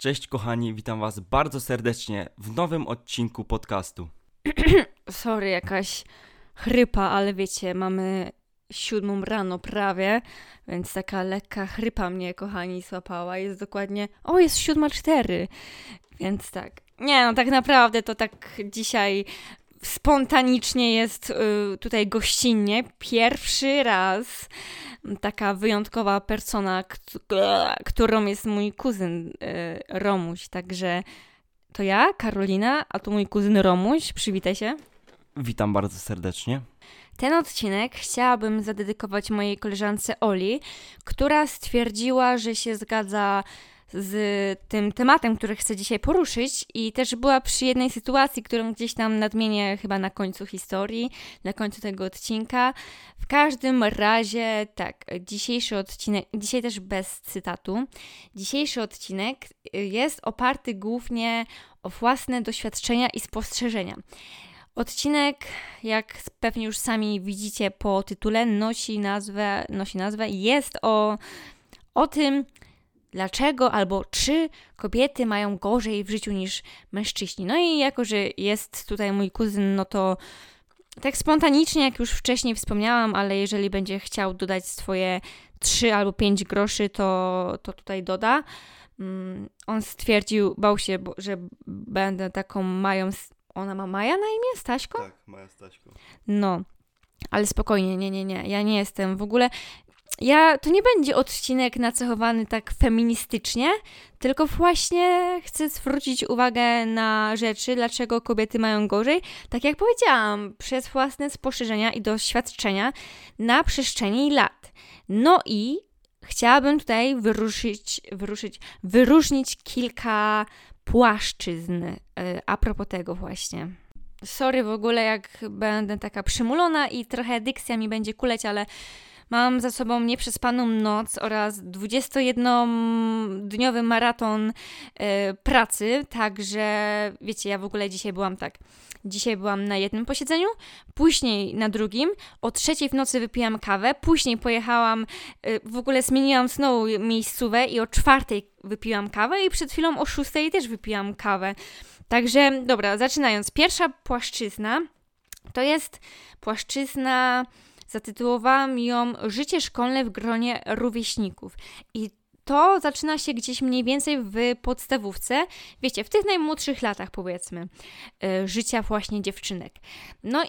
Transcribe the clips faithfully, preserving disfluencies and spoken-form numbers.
Cześć kochani, witam was bardzo serdecznie w nowym odcinku podcastu. Sorry, jakaś chrypa, ale wiecie, mamy siódmą rano prawie, więc taka lekka chrypa mnie, kochani, złapała. Jest dokładnie, o, jest siódma cztery, więc tak. Nie no, tak naprawdę to tak dzisiaj spontanicznie jest y, tutaj gościnnie. Pierwszy raz taka wyjątkowa persona, k- k- którą jest mój kuzyn y, Romuś, także to ja, Karolina, a tu mój kuzyn Romuś. Przywitaj się. Witam bardzo serdecznie. Ten odcinek chciałabym zadedykować mojej koleżance Oli, która stwierdziła, że się zgadza z tym tematem, który chcę dzisiaj poruszyć, i też była przy jednej sytuacji, którą gdzieś tam nadmienię chyba na końcu historii, na końcu tego odcinka. W każdym razie tak, dzisiejszy odcinek, dzisiaj też bez cytatu, dzisiejszy odcinek jest oparty głównie o własne doświadczenia i spostrzeżenia. Odcinek, jak pewnie już sami widzicie po tytule, nosi nazwę, nosi nazwę i jest o, o tym, dlaczego albo czy kobiety mają gorzej w życiu niż mężczyźni. No i jako, że jest tutaj mój kuzyn, no to tak spontanicznie, jak już wcześniej wspomniałam, ale jeżeli będzie chciał dodać swoje trzy albo pięć groszy, to, to tutaj doda. Um, on stwierdził, bał się, bo, że będę taką Mają... Ona ma Maja na imię? Staśko? Tak, Maja Staśko. No, ale spokojnie, nie, nie, nie. Ja nie jestem w ogóle... Ja, to nie będzie odcinek nacechowany tak feministycznie, tylko właśnie chcę zwrócić uwagę na rzeczy, dlaczego kobiety mają gorzej. Tak jak powiedziałam, przez własne spostrzeżenia i doświadczenia na przestrzeni lat. No i chciałabym tutaj wyruszyć, wyruszyć, wyróżnić kilka płaszczyzn a propos tego właśnie. Sorry w ogóle, jak będę taka przymulona i trochę dykcja mi będzie kuleć, ale mam za sobą nieprzespaną noc oraz dwudziestojednodniowy maraton y, pracy, także wiecie, ja w ogóle dzisiaj byłam tak, dzisiaj byłam na jednym posiedzeniu, później na drugim, o trzeciej w nocy wypiłam kawę, później pojechałam, y, w ogóle zmieniłam znowu miejscówę i o czwartej wypiłam kawę i przed chwilą o szóstej też wypiłam kawę. Także, dobra, zaczynając, pierwsza płaszczyzna to jest płaszczyzna... Zatytułowałam ją Życie szkolne w gronie rówieśników. I to zaczyna się gdzieś mniej więcej w podstawówce, wiecie, w tych najmłodszych latach, powiedzmy, yy, życia właśnie dziewczynek. No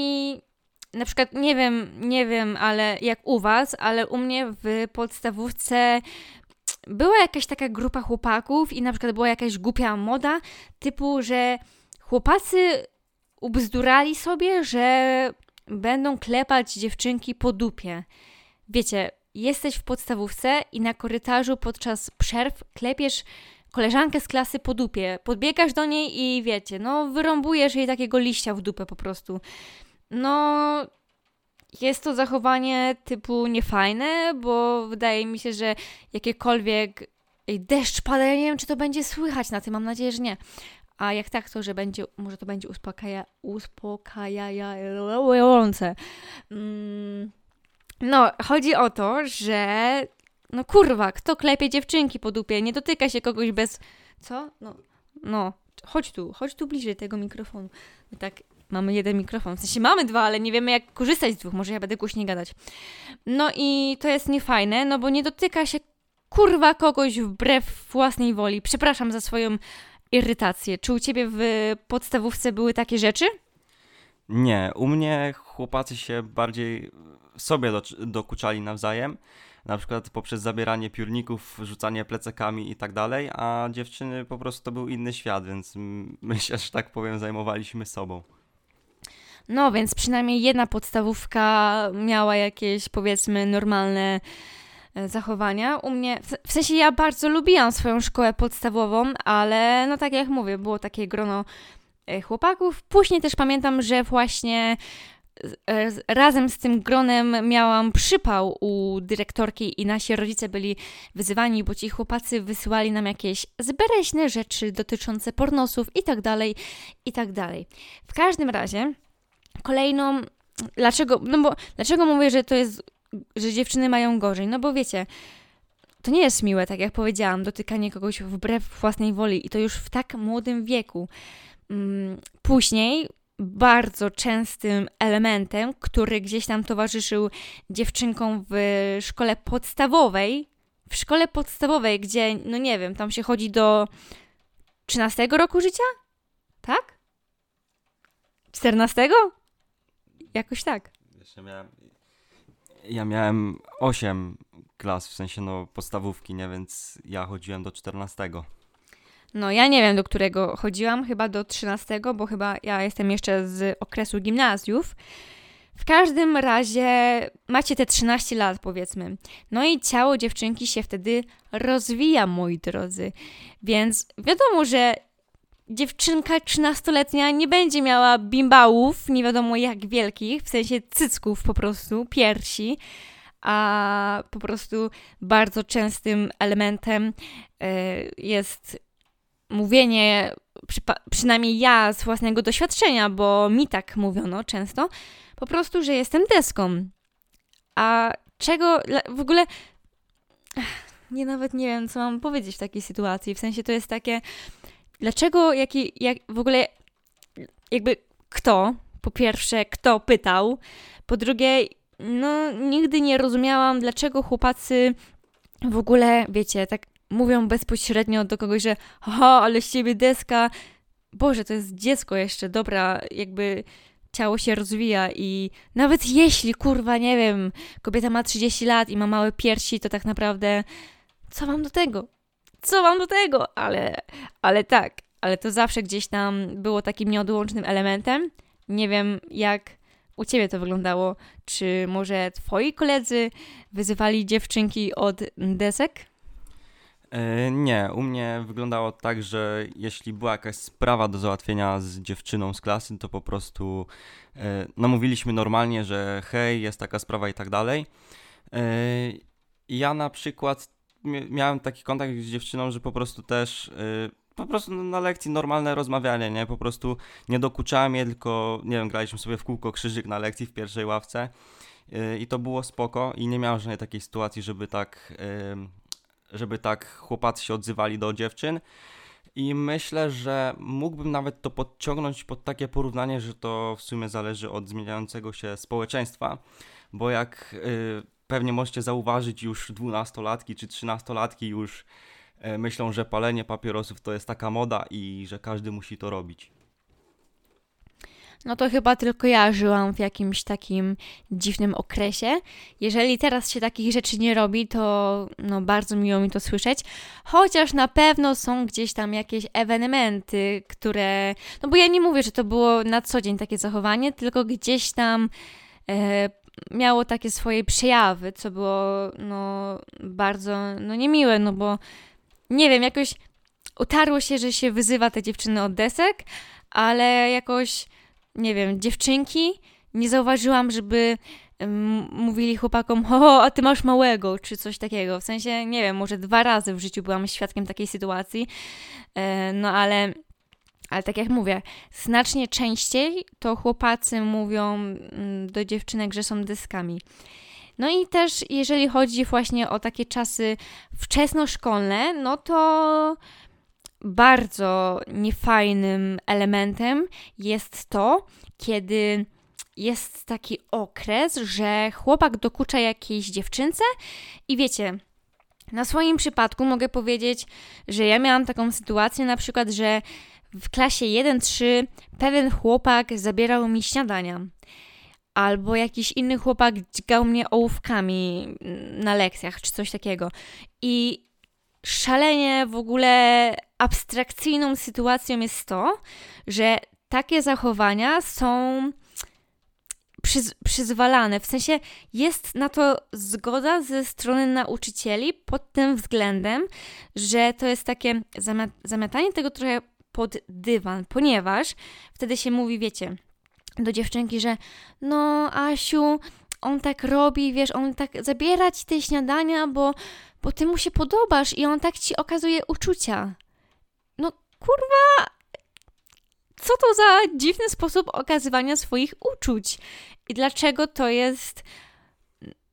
i na przykład, nie wiem, nie wiem, ale jak u was, ale u mnie w podstawówce była jakaś taka grupa chłopaków i na przykład była jakaś głupia moda, typu, że chłopacy ubzdurali sobie, że będą klepać dziewczynki po dupie. Wiecie, jesteś w podstawówce i na korytarzu podczas przerw klepiesz koleżankę z klasy po dupie. Podbiegasz do niej i wiecie, no wyrąbujesz jej takiego liścia w dupę po prostu. No, jest to zachowanie typu niefajne, bo wydaje mi się, że jakiekolwiek Ej, deszcz pada, ja nie wiem, czy to będzie słychać na tym, mam nadzieję, że nie. A jak tak, to że będzie, może to będzie uspokaja, uspokajające. Mm, no, chodzi o to, że no kurwa, kto klepie dziewczynki po dupie? Nie dotyka się kogoś bez... Co? No, no, chodź tu, chodź tu bliżej tego mikrofonu. No tak, mamy jeden mikrofon, w sensie mamy dwa, ale nie wiemy jak korzystać z dwóch, może ja będę głośniej gadać. No i to jest niefajne, no bo nie dotyka się kurwa kogoś wbrew własnej woli. Przepraszam za swoją irytację. Czy u ciebie w podstawówce były takie rzeczy? Nie, u mnie chłopacy się bardziej sobie do, dokuczali nawzajem, na przykład poprzez zabieranie piórników, rzucanie plecakami i tak dalej, a dziewczyny po prostu to był inny świat, więc my się, że tak powiem, zajmowaliśmy sobą. No, więc przynajmniej jedna podstawówka miała jakieś, powiedzmy, normalne zachowania. U mnie, w sensie ja bardzo lubiłam swoją szkołę podstawową, ale no tak jak mówię, było takie grono chłopaków. Później też pamiętam, że właśnie razem z tym gronem miałam przypał u dyrektorki i nasi rodzice byli wyzywani, bo ci chłopacy wysyłali nam jakieś zbereźne rzeczy dotyczące pornosów i tak dalej, i tak dalej. W każdym razie kolejną, dlaczego, no bo dlaczego mówię, że to jest że dziewczyny mają gorzej? No bo wiecie, to nie jest miłe, tak jak powiedziałam, dotykanie kogoś wbrew własnej woli i to już w tak młodym wieku. Później bardzo częstym elementem, który gdzieś tam towarzyszył dziewczynkom w szkole podstawowej, w szkole podstawowej, gdzie, no nie wiem, tam się chodzi do trzynastego roku życia? Tak? czternastego? Jakoś tak. Jeszcze miałem, ja miałem osiem klas, w sensie no podstawówki, nie, więc ja chodziłem do czternastego. No ja nie wiem, do którego chodziłam, chyba do trzynastego, bo chyba ja jestem jeszcze z okresu gimnazjów. W każdym razie macie te trzynaście lat, powiedzmy. No i ciało dziewczynki się wtedy rozwija, moi drodzy. Więc wiadomo, że dziewczynka trzynastoletnia nie będzie miała bimbałów, nie wiadomo jak wielkich, w sensie cycków po prostu, piersi, a po prostu bardzo częstym elementem y, jest mówienie, przypa- przynajmniej ja z własnego doświadczenia, bo mi tak mówiono często, po prostu, że jestem deską. A czego w ogóle... Nie, nawet nie wiem, co mam powiedzieć w takiej sytuacji. W sensie to jest takie... Dlaczego, jaki, jak w ogóle... Jakby kto, po pierwsze, kto pytał, po drugie, no nigdy nie rozumiałam, dlaczego chłopacy w ogóle, wiecie, tak mówią bezpośrednio do kogoś, że aha, ale z ciebie deska. Boże, to jest dziecko jeszcze, dobra, jakby ciało się rozwija i nawet jeśli, kurwa, nie wiem, kobieta ma trzydzieści lat i ma małe piersi, to tak naprawdę co mam do tego? Co mam do tego? Ale, ale tak, ale to zawsze gdzieś tam było takim nieodłącznym elementem. Nie wiem, jak u ciebie to wyglądało. Czy może twoi koledzy wyzywali dziewczynki od desek? E, nie, u mnie wyglądało tak, że jeśli była jakaś sprawa do załatwienia z dziewczyną z klasy, to po prostu e, no mówiliśmy normalnie, że hej, jest taka sprawa i tak dalej. E, ja na przykład mi- miałem taki kontakt z dziewczyną, że po prostu też e, po prostu na lekcji normalne rozmawianie, nie? Po prostu nie dokuczałem jej, tylko nie wiem, graliśmy sobie w kółko krzyżyk na lekcji w pierwszej ławce e, i to było spoko i nie miałem żadnej takiej sytuacji, żeby tak... E, żeby tak chłopacy się odzywali do dziewczyn i myślę, że mógłbym nawet to podciągnąć pod takie porównanie, że to w sumie zależy od zmieniającego się społeczeństwa, bo jak y, pewnie możecie zauważyć, już dwunastolatki czy trzynastolatki już y, myślą, że palenie papierosów to jest taka moda i że każdy musi to robić. No to chyba tylko ja żyłam w jakimś takim dziwnym okresie. Jeżeli teraz się takich rzeczy nie robi, to no bardzo miło mi to słyszeć. Chociaż na pewno są gdzieś tam jakieś ewenementy, które... No bo ja nie mówię, że to było na co dzień takie zachowanie, tylko gdzieś tam e, miało takie swoje przejawy, co było no bardzo no niemiłe, no bo nie wiem, jakoś utarło się, że się wyzywa te dziewczyny od desek, ale jakoś nie wiem, dziewczynki, nie zauważyłam, żeby um, mówili chłopakom, o, a ty masz małego, czy coś takiego. W sensie, nie wiem, może dwa razy w życiu byłam świadkiem takiej sytuacji, e, no ale, ale tak jak mówię, znacznie częściej to chłopacy mówią mm, do dziewczynek, że są deskami. No i też, jeżeli chodzi właśnie o takie czasy wczesnoszkolne, no to... Bardzo niefajnym elementem jest to, kiedy jest taki okres, że chłopak dokucza jakiejś dziewczynce i wiecie, na swoim przypadku mogę powiedzieć, że ja miałam taką sytuację na przykład, że w klasie jeden trzy pewien chłopak zabierał mi śniadania. Albo jakiś inny chłopak dźgał mnie ołówkami na lekcjach, czy coś takiego. I szalenie w ogóle abstrakcyjną sytuacją jest to, że takie zachowania są przyz- przyzwalane. W sensie jest na to zgoda ze strony nauczycieli pod tym względem, że to jest takie zamiat- zamiatanie tego trochę pod dywan, ponieważ wtedy się mówi, wiecie, do dziewczynki, że no Asiu, on tak robi, wiesz, on tak zabiera ci te śniadania, bo, bo ty mu się podobasz i on tak ci okazuje uczucia. No kurwa, co to za dziwny sposób okazywania swoich uczuć? I dlaczego to jest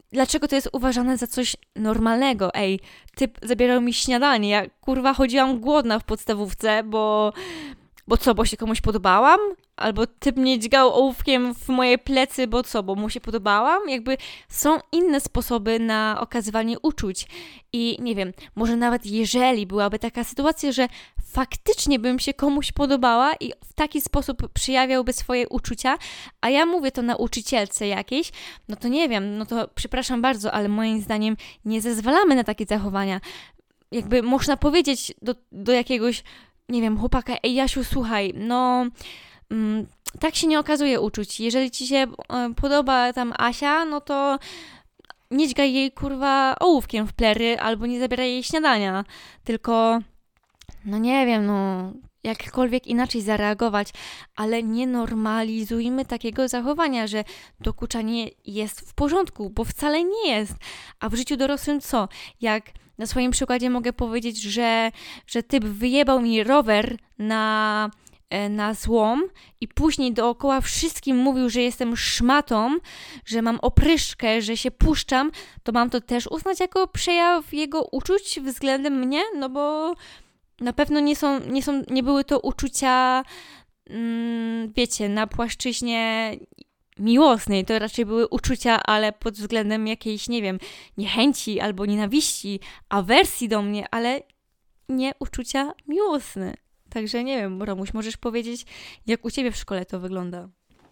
dlaczego to jest uważane za coś normalnego? Ej, typ zabierał mi śniadanie, ja kurwa chodziłam głodna w podstawówce, bo... Bo co, bo się komuś podobałam? Albo typ mnie dźgał ołówkiem w moje plecy, bo co, bo mu się podobałam? Jakby są inne sposoby na okazywanie uczuć. I nie wiem, może nawet jeżeli byłaby taka sytuacja, że faktycznie bym się komuś podobała i w taki sposób przejawiałby swoje uczucia, a ja mówię to nauczycielce jakiejś, no to nie wiem, no to przepraszam bardzo, ale moim zdaniem nie zezwalamy na takie zachowania. Jakby można powiedzieć do, do jakiegoś, nie wiem, chłopaka, ej Jasiu, słuchaj, no mm, tak się nie okazuje uczuć. Jeżeli ci się e, podoba tam Asia, no to nie dźgaj jej, kurwa, ołówkiem w plery albo nie zabieraj jej śniadania, tylko, no nie wiem, no jakkolwiek inaczej zareagować, ale nie normalizujmy takiego zachowania, że dokuczanie jest w porządku, bo wcale nie jest. A w życiu dorosłym co? Jak na swoim przykładzie mogę powiedzieć, że, że typ wyjebał mi rower na, na złom i później dookoła wszystkim mówił, że jestem szmatą, że mam opryszkę, że się puszczam, to mam to też uznać jako przejaw jego uczuć względem mnie, no bo na pewno nie są, nie są, nie były to uczucia, mm, wiecie, na płaszczyźnie miłosnej, to raczej były uczucia, ale pod względem jakiejś, nie wiem, niechęci albo nienawiści, awersji do mnie, ale nie uczucia miłosne. Także nie wiem, Romuś, możesz powiedzieć, jak u ciebie w szkole to wygląda?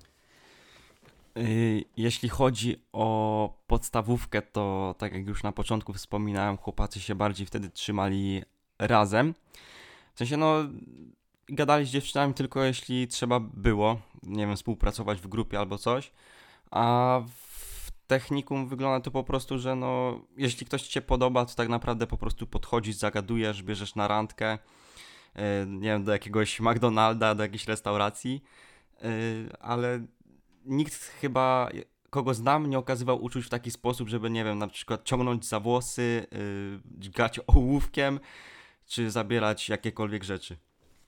Jeśli chodzi o podstawówkę, to tak jak już na początku wspominałem, chłopacy się bardziej wtedy trzymali razem. W sensie, no, gadali z dziewczynami tylko jeśli trzeba było, nie wiem, współpracować w grupie albo coś, a w technikum wygląda to po prostu, że no, jeśli ktoś ci się podoba, to tak naprawdę po prostu podchodzisz, zagadujesz, bierzesz na randkę, yy, nie wiem, do jakiegoś McDonalda, do jakiejś restauracji, yy, ale nikt chyba, kogo znam, nie okazywał uczuć w taki sposób, żeby, nie wiem, na przykład ciągnąć za włosy, yy, dźgać ołówkiem, czy zabierać jakiekolwiek rzeczy.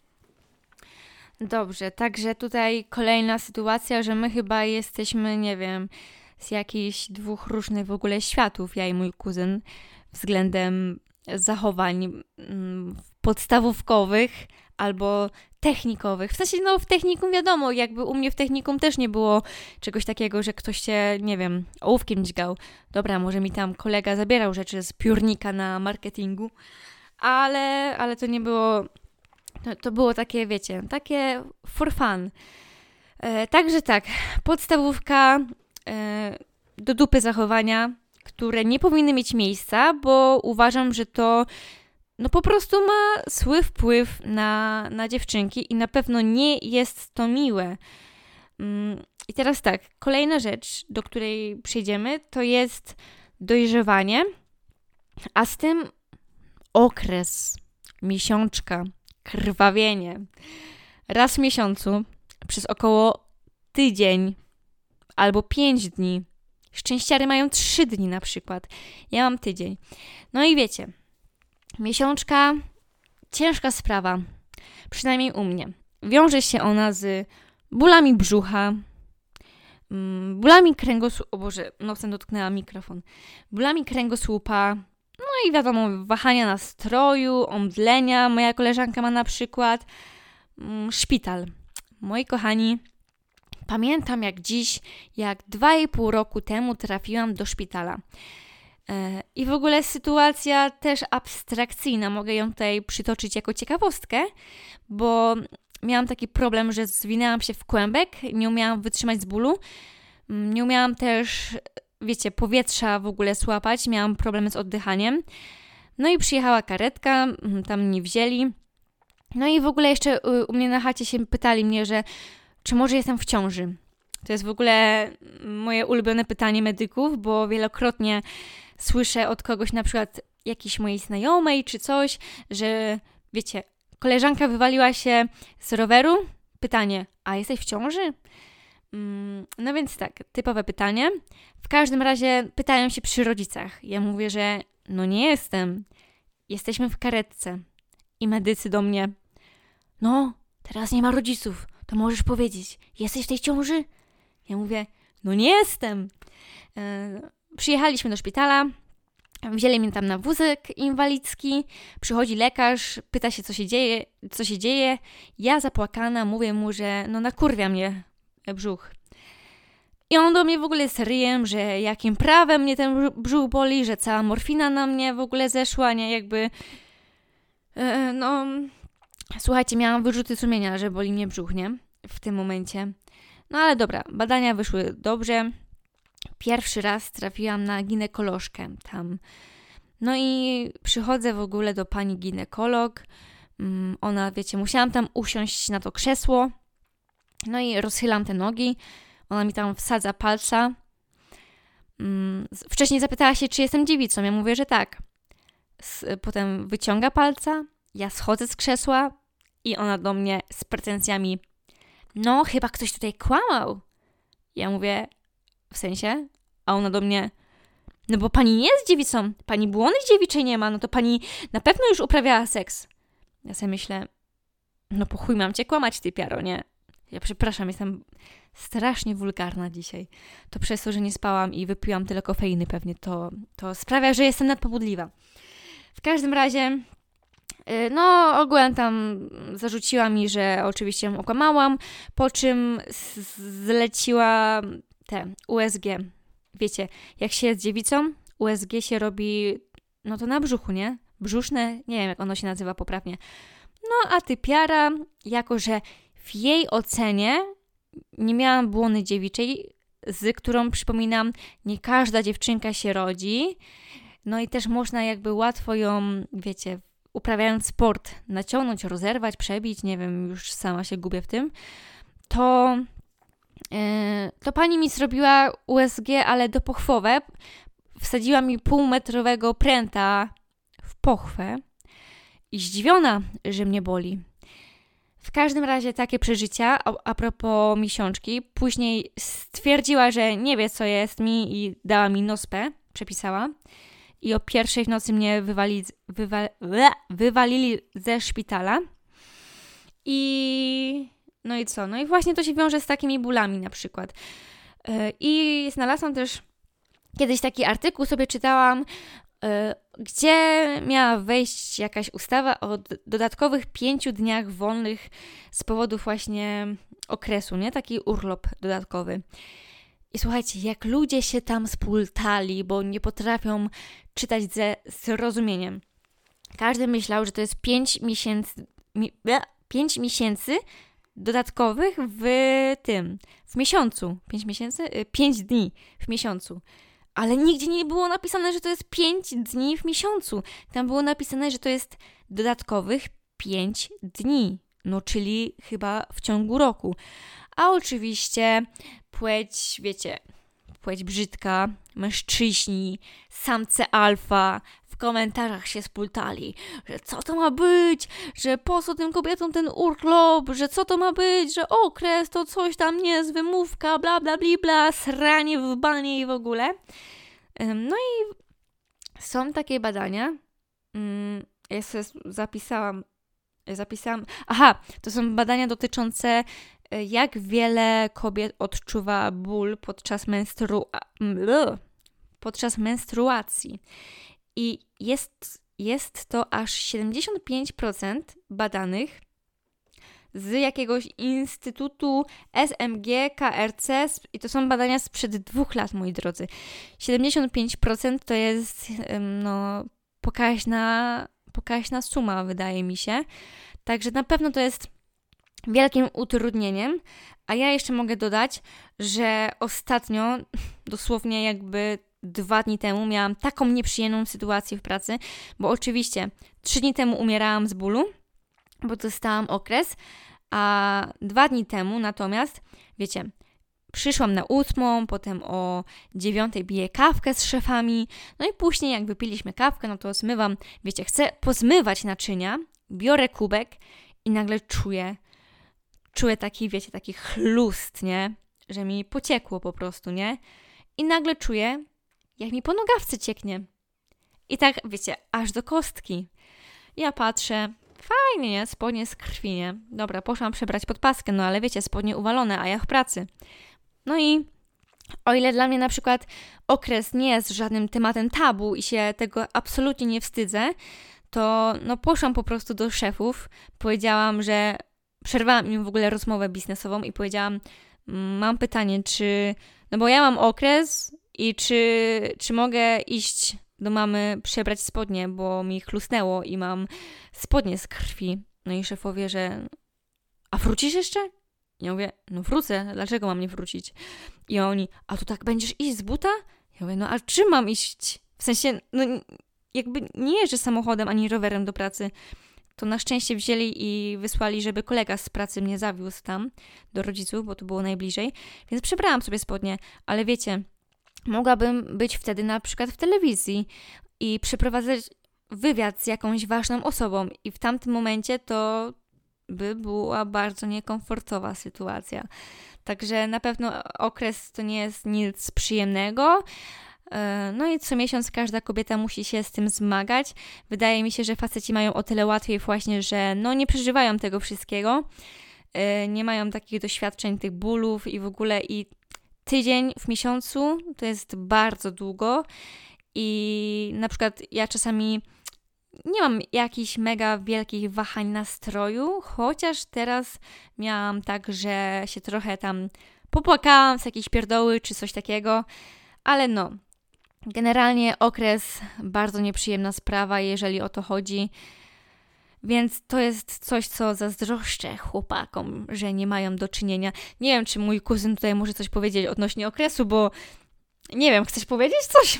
Dobrze, także tutaj kolejna sytuacja, że my chyba jesteśmy, nie wiem, z jakichś dwóch różnych w ogóle światów, ja i mój kuzyn, względem zachowań mm, podstawówkowych albo technikowych. W sensie, no w technikum wiadomo, jakby u mnie w technikum też nie było czegoś takiego, że ktoś się, nie wiem, ołówkiem dźgał. Dobra, może mi tam kolega zabierał rzeczy z piórnika na marketingu, ale, ale to nie było... To, to było takie, wiecie, takie for fun. E, także tak, podstawówka, e, do dupy zachowania, które nie powinny mieć miejsca, bo uważam, że to no po prostu ma zły wpływ na, na dziewczynki i na pewno nie jest to miłe. Mm, I teraz tak, kolejna rzecz, do której przejdziemy, to jest dojrzewanie, a z tym okres, miesiączka, krwawienie. Raz w miesiącu przez około tydzień albo pięć dni. Szczęściary mają trzy dni na przykład. Ja mam tydzień. No i wiecie, miesiączka, ciężka sprawa. Przynajmniej u mnie. Wiąże się ona z bólami brzucha, bólami kręgosłupa, o Boże, nosem dotknęła mikrofon, bólami kręgosłupa, no i wiadomo, wahania nastroju, omdlenia. Moja koleżanka ma na przykład mm, szpital. Moi kochani, pamiętam jak dziś, jak dwa i pół roku temu trafiłam do szpitala. E, I w ogóle sytuacja też abstrakcyjna. Mogę ją tutaj przytoczyć jako ciekawostkę, bo miałam taki problem, że zwinęłam się w kłębek, nie umiałam wytrzymać z bólu. Nie umiałam też, wiecie, powietrza w ogóle złapać, miałam problem z oddychaniem. No i przyjechała karetka, tam mnie wzięli. No i w ogóle jeszcze u mnie na chacie się pytali mnie, że czy może jestem w ciąży. To jest w ogóle moje ulubione pytanie medyków, bo wielokrotnie słyszę od kogoś, na przykład jakiejś mojej znajomej czy coś, że wiecie, koleżanka wywaliła się z roweru. Pytanie, a jesteś w ciąży? No więc tak, typowe pytanie. W każdym razie pytają się przy rodzicach. Ja mówię, że no nie jestem. Jesteśmy w karetce. I medycy do mnie, no, teraz nie ma rodziców. To możesz powiedzieć, jesteś w tej ciąży? Ja mówię, no nie jestem. przyjechaliśmy do szpitala, wzięli mnie tam na wózek inwalidzki, przychodzi lekarz, pyta się, co się dzieje, co się dzieje. Ja zapłakana mówię mu, że no nakurwia mnie brzuch. I on do mnie w ogóle z ryjem, że jakim prawem mnie ten brzuch boli, że cała morfina na mnie w ogóle zeszła, nie, jakby e, no słuchajcie, miałam wyrzuty sumienia, że boli mnie brzuch, nie, w tym momencie. No ale dobra, badania wyszły dobrze. Pierwszy raz trafiłam na ginekolożkę tam. No i przychodzę w ogóle do pani ginekolog. Ona, wiecie, musiałam tam usiąść na to krzesło. No i rozchylam te nogi. Ona mi tam wsadza palca. Wcześniej zapytała się, czy jestem dziewicą. Ja mówię, że tak. Potem wyciąga palca. Ja schodzę z krzesła i ona do mnie z pretensjami: no, chyba ktoś tutaj kłamał. Ja mówię: w sensie? A ona do mnie: no bo pani nie jest dziewicą, pani błony dziewiczej nie ma, no to pani na pewno już uprawiała seks. Ja sobie myślę: no po chuj mam cię kłamać, ty piaro, nie? Ja przepraszam, jestem strasznie wulgarna dzisiaj. To przez to, że nie spałam i wypiłam tyle kofeiny pewnie, to, to sprawia, że jestem nadpobudliwa. W każdym razie, no ogółem tam zarzuciła mi, że oczywiście ją okłamałam, po czym zleciła te U S G. Wiecie, jak się jest dziewicą, U S G się robi, no to na brzuchu, nie? Brzuszne, nie wiem jak ono się nazywa poprawnie. No a typiara, jako że w jej ocenie nie miałam błony dziewiczej, z którą, przypominam, nie każda dziewczynka się rodzi. No i też można jakby łatwo ją, wiecie, uprawiając sport, naciągnąć, rozerwać, przebić, nie wiem, już sama się gubię w tym, to, yy, to pani mi zrobiła U S G, ale do pochwowę. Wsadziła mi półmetrowego pręta w pochwę i zdziwiona, że mnie boli. W każdym razie takie przeżycia, a, a propos miesiączki. Później stwierdziła, że nie wie, co jest mi i dała mi nospę, przepisała. I o pierwszej w nocy mnie wywali, wywa, wywalili ze szpitala. I no i co? No i właśnie to się wiąże z takimi bólami na przykład. I znalazłam też kiedyś taki artykuł, sobie czytałam, gdzie miała wejść jakaś ustawa o dodatkowych pięciu dniach wolnych z powodów właśnie okresu, nie? Taki urlop dodatkowy. I słuchajcie, jak ludzie się tam spultali, bo nie potrafią czytać ze zrozumieniem. Każdy myślał, że to jest pięć miesięcy, mi, pięć miesięcy dodatkowych w tym, w miesiącu. Pięć miesięcy? Pięć dni w miesiącu. Ale nigdzie nie było napisane, że to jest pięć dni w miesiącu. Tam było napisane, że to jest dodatkowych pięć dni. No, czyli chyba w ciągu roku. A oczywiście płeć, wiecie, płeć brzydka, mężczyźni, samce alfa w komentarzach się spultali, że co to ma być, że po co tym kobietom ten urlop, że co to ma być, że okres to coś tam nie jest, wymówka, bla bla bla bla, sranie w banie i w ogóle. No i są takie badania, ja sobie zapisałam, zapisałam, aha, to są badania dotyczące jak wiele kobiet odczuwa ból podczas menstrua... podczas menstruacji. I jest, jest to aż siedemdziesiąt pięć procent badanych z jakiegoś instytutu S M G K R C i to są badania sprzed dwóch lat, moi drodzy. siedemdziesiąt pięć procent to jest no pokaźna, pokaźna suma, wydaje mi się. Także na pewno to jest wielkim utrudnieniem, a ja jeszcze mogę dodać, że ostatnio, dosłownie jakby dwa dni temu miałam taką nieprzyjemną sytuację w pracy, bo oczywiście trzy dni temu umierałam z bólu, bo dostałam okres, a dwa dni temu natomiast, wiecie, przyszłam na ósmą, potem o dziewiątej piję kawkę z szefami, no i później jak wypiliśmy kawkę, no to zmywam, wiecie, chcę pozmywać naczynia, biorę kubek i nagle czuję, czuję taki, wiecie, taki chlust, nie? Że mi pociekło po prostu, nie? I nagle czuję, jak mi po nogawce cieknie. I tak, wiecie, aż do kostki. Ja patrzę, fajnie, nie? Spodnie z krwi, nie? Dobra, poszłam przebrać podpaskę, no ale wiecie, spodnie uwalone, a ja w pracy. No i O ile dla mnie na przykład okres nie jest żadnym tematem tabu i się tego absolutnie nie wstydzę, to no poszłam po prostu do szefów, powiedziałam, że przerwałam im w ogóle rozmowę biznesową i powiedziałam, mam pytanie, czy, no bo ja mam okres i czy, czy mogę iść do mamy przebrać spodnie, bo mi chlusnęło i mam spodnie z krwi. No i szefowie, że a wrócisz jeszcze? Ja mówię, no wrócę, dlaczego mam nie wrócić? I oni, a tu tak będziesz iść z buta? Ja mówię, no a czym mam iść? W sensie, no jakby nie jeżdżę samochodem ani rowerem do pracy. To na szczęście wzięli i wysłali, żeby kolega z pracy mnie zawiózł tam do rodziców, bo to było najbliżej. Więc przebrałam sobie spodnie, ale wiecie, mogłabym być wtedy na przykład w telewizji i przeprowadzać wywiad z jakąś ważną osobą i w tamtym momencie to by była bardzo niekomfortowa sytuacja. Także na pewno okres to nie jest nic przyjemnego. No i co miesiąc każda kobieta musi się z tym zmagać. Wydaje mi się, że faceci mają o tyle łatwiej właśnie, że no nie przeżywają tego wszystkiego. Nie mają takich doświadczeń, tych bólów i w ogóle i tydzień w miesiącu to jest bardzo długo i na przykład ja czasami nie mam jakichś mega wielkich wahań nastroju, chociaż teraz miałam tak, że się trochę tam popłakałam z jakiejś pierdoły czy coś takiego, ale no, generalnie okres bardzo nieprzyjemna sprawa, jeżeli o to chodzi, więc to jest coś, co zazdroszczę chłopakom, że nie mają do czynienia. Nie wiem, czy mój kuzyn tutaj może coś powiedzieć odnośnie okresu, bo nie wiem, chcesz powiedzieć coś?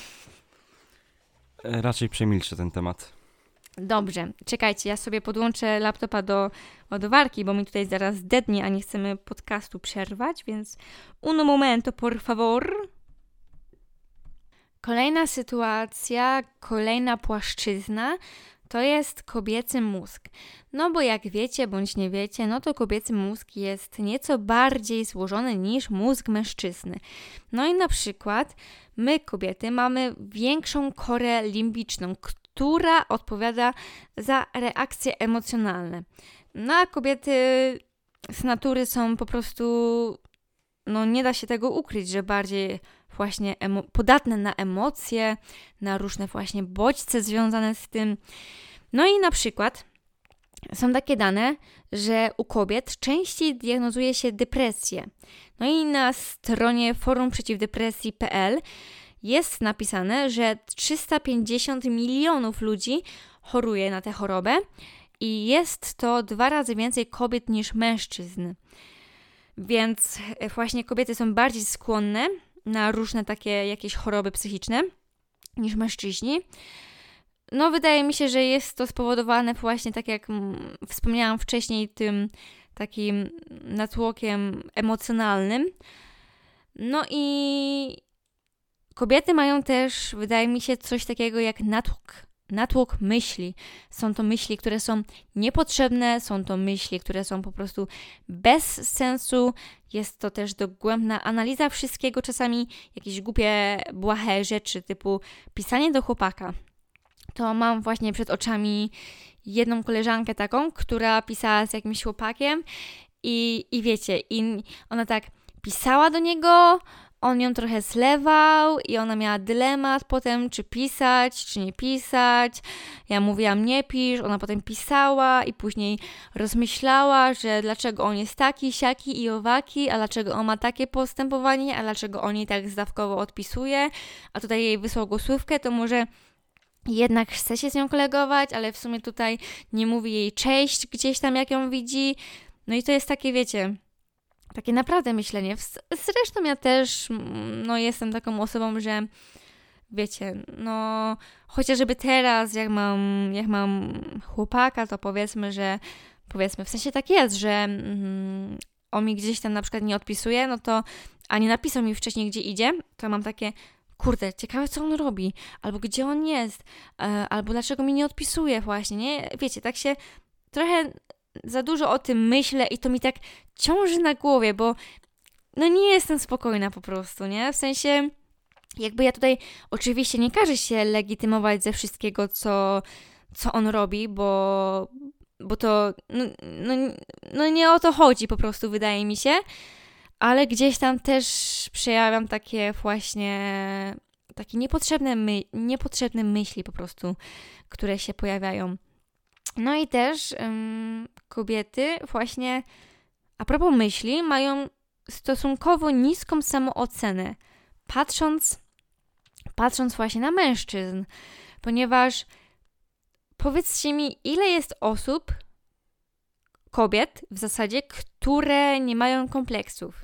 Raczej przemilczę ten temat. Dobrze, czekajcie, ja sobie podłączę laptopa do ładowarki, bo mi tutaj zaraz dednie, a nie chcemy podcastu przerwać, więc un momento, por favor. Kolejna sytuacja, kolejna płaszczyzna to jest kobiecy mózg. No bo jak wiecie bądź nie wiecie, no to kobiecy mózg jest nieco bardziej złożony niż mózg mężczyzny. No i na przykład my kobiety mamy większą korę limbiczną, która odpowiada za reakcje emocjonalne. No a kobiety z natury są po prostu, no nie da się tego ukryć, że bardziej właśnie emo- podatne na emocje, na różne właśnie bodźce związane z tym. No i na przykład są takie dane, że u kobiet częściej diagnozuje się depresję. No i na stronie forum przeciw depresji kropka p l jest napisane, że trzysta pięćdziesiąt milionów ludzi choruje na tę chorobę i jest to dwa razy więcej kobiet niż mężczyzn. Więc właśnie kobiety są bardziej skłonne na różne takie jakieś choroby psychiczne niż mężczyźni. No wydaje mi się, że jest to spowodowane właśnie tak jak wspomniałam wcześniej tym takim natłokiem emocjonalnym. No i kobiety mają też, wydaje mi się, coś takiego jak natłok, natłok myśli. Są to myśli, które są niepotrzebne, są to myśli, które są po prostu bez sensu. Jest to też dogłębna analiza wszystkiego, czasami jakieś głupie, błahe rzeczy typu pisanie do chłopaka. To mam właśnie przed oczami jedną koleżankę taką, która pisała z jakimś chłopakiem i, i wiecie, i ona tak pisała do niego, on ją trochę zlewał i ona miała dylemat potem, czy pisać, czy nie pisać. Ja mówiłam, nie pisz, ona potem pisała i później rozmyślała, że dlaczego on jest taki, siaki i owaki, a dlaczego on ma takie postępowanie, a dlaczego on jej tak zdawkowo odpisuje, a tutaj jej wysłał głosówkę, to może jednak chce się z nią kolegować, ale w sumie tutaj nie mówi jej cześć gdzieś tam, jak ją widzi. No i to jest takie, wiecie, takie naprawdę myślenie. Zresztą ja też, no jestem taką osobą, że wiecie, no chociażby teraz, jak mam, jak mam chłopaka, to powiedzmy, że powiedzmy, w sensie tak jest, że mm, on mi gdzieś tam na przykład nie odpisuje, no to, a nie napisał mi wcześniej, gdzie idzie, to mam takie, kurde, ciekawe co on robi, albo gdzie on jest, albo dlaczego mi nie odpisuje właśnie, nie? Wiecie, tak się trochę za dużo o tym myślę i to mi tak ciąży na głowie, bo no nie jestem spokojna po prostu, nie? W sensie jakby ja tutaj oczywiście nie każę się legitymować ze wszystkiego, co, co on robi, bo, bo to no, no, no nie o to chodzi po prostu, wydaje mi się, ale gdzieś tam też przejawiam takie właśnie, takie niepotrzebne, my, niepotrzebne myśli po prostu, które się pojawiają. No i też ym, kobiety właśnie, a propos myśli, mają stosunkowo niską samoocenę, patrząc, patrząc właśnie na mężczyzn, ponieważ powiedzcie mi, ile jest osób, kobiet w zasadzie, które nie mają kompleksów?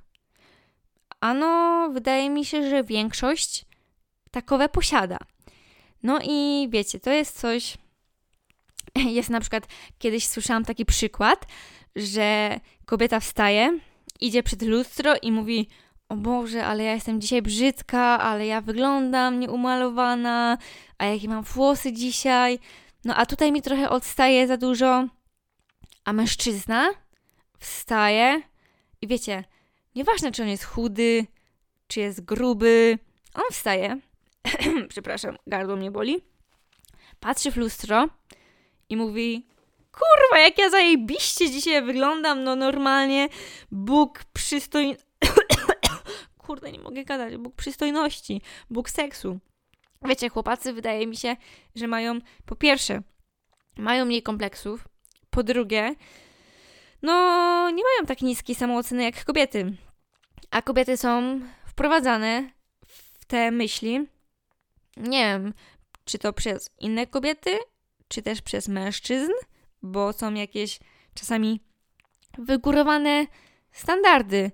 Ano, wydaje mi się, że większość takowe posiada. No i wiecie, to jest coś, jest na przykład, kiedyś słyszałam taki przykład, że kobieta wstaje, idzie przed lustro i mówi: o Boże, ale ja jestem dzisiaj brzydka, ale ja wyglądam nieumalowana, a jakie mam włosy dzisiaj. No a tutaj mi trochę odstaje za dużo. A mężczyzna wstaje i wiecie, nieważne czy on jest chudy, czy jest gruby, on wstaje, przepraszam, gardło mnie boli, patrzy w lustro i mówi: kurwa, jak ja zajebiście dzisiaj wyglądam, no normalnie, Bóg przystoj... Kurde, nie mogę gadać, Bóg przystojności, Bóg seksu. Wiecie, chłopacy, wydaje mi się, że mają, po pierwsze, mają mniej kompleksów, po drugie, no nie mają tak niskiej samooceny jak kobiety. A kobiety są wprowadzane w te myśli, nie wiem, czy to przez inne kobiety, czy też przez mężczyzn, bo są jakieś czasami wygórowane standardy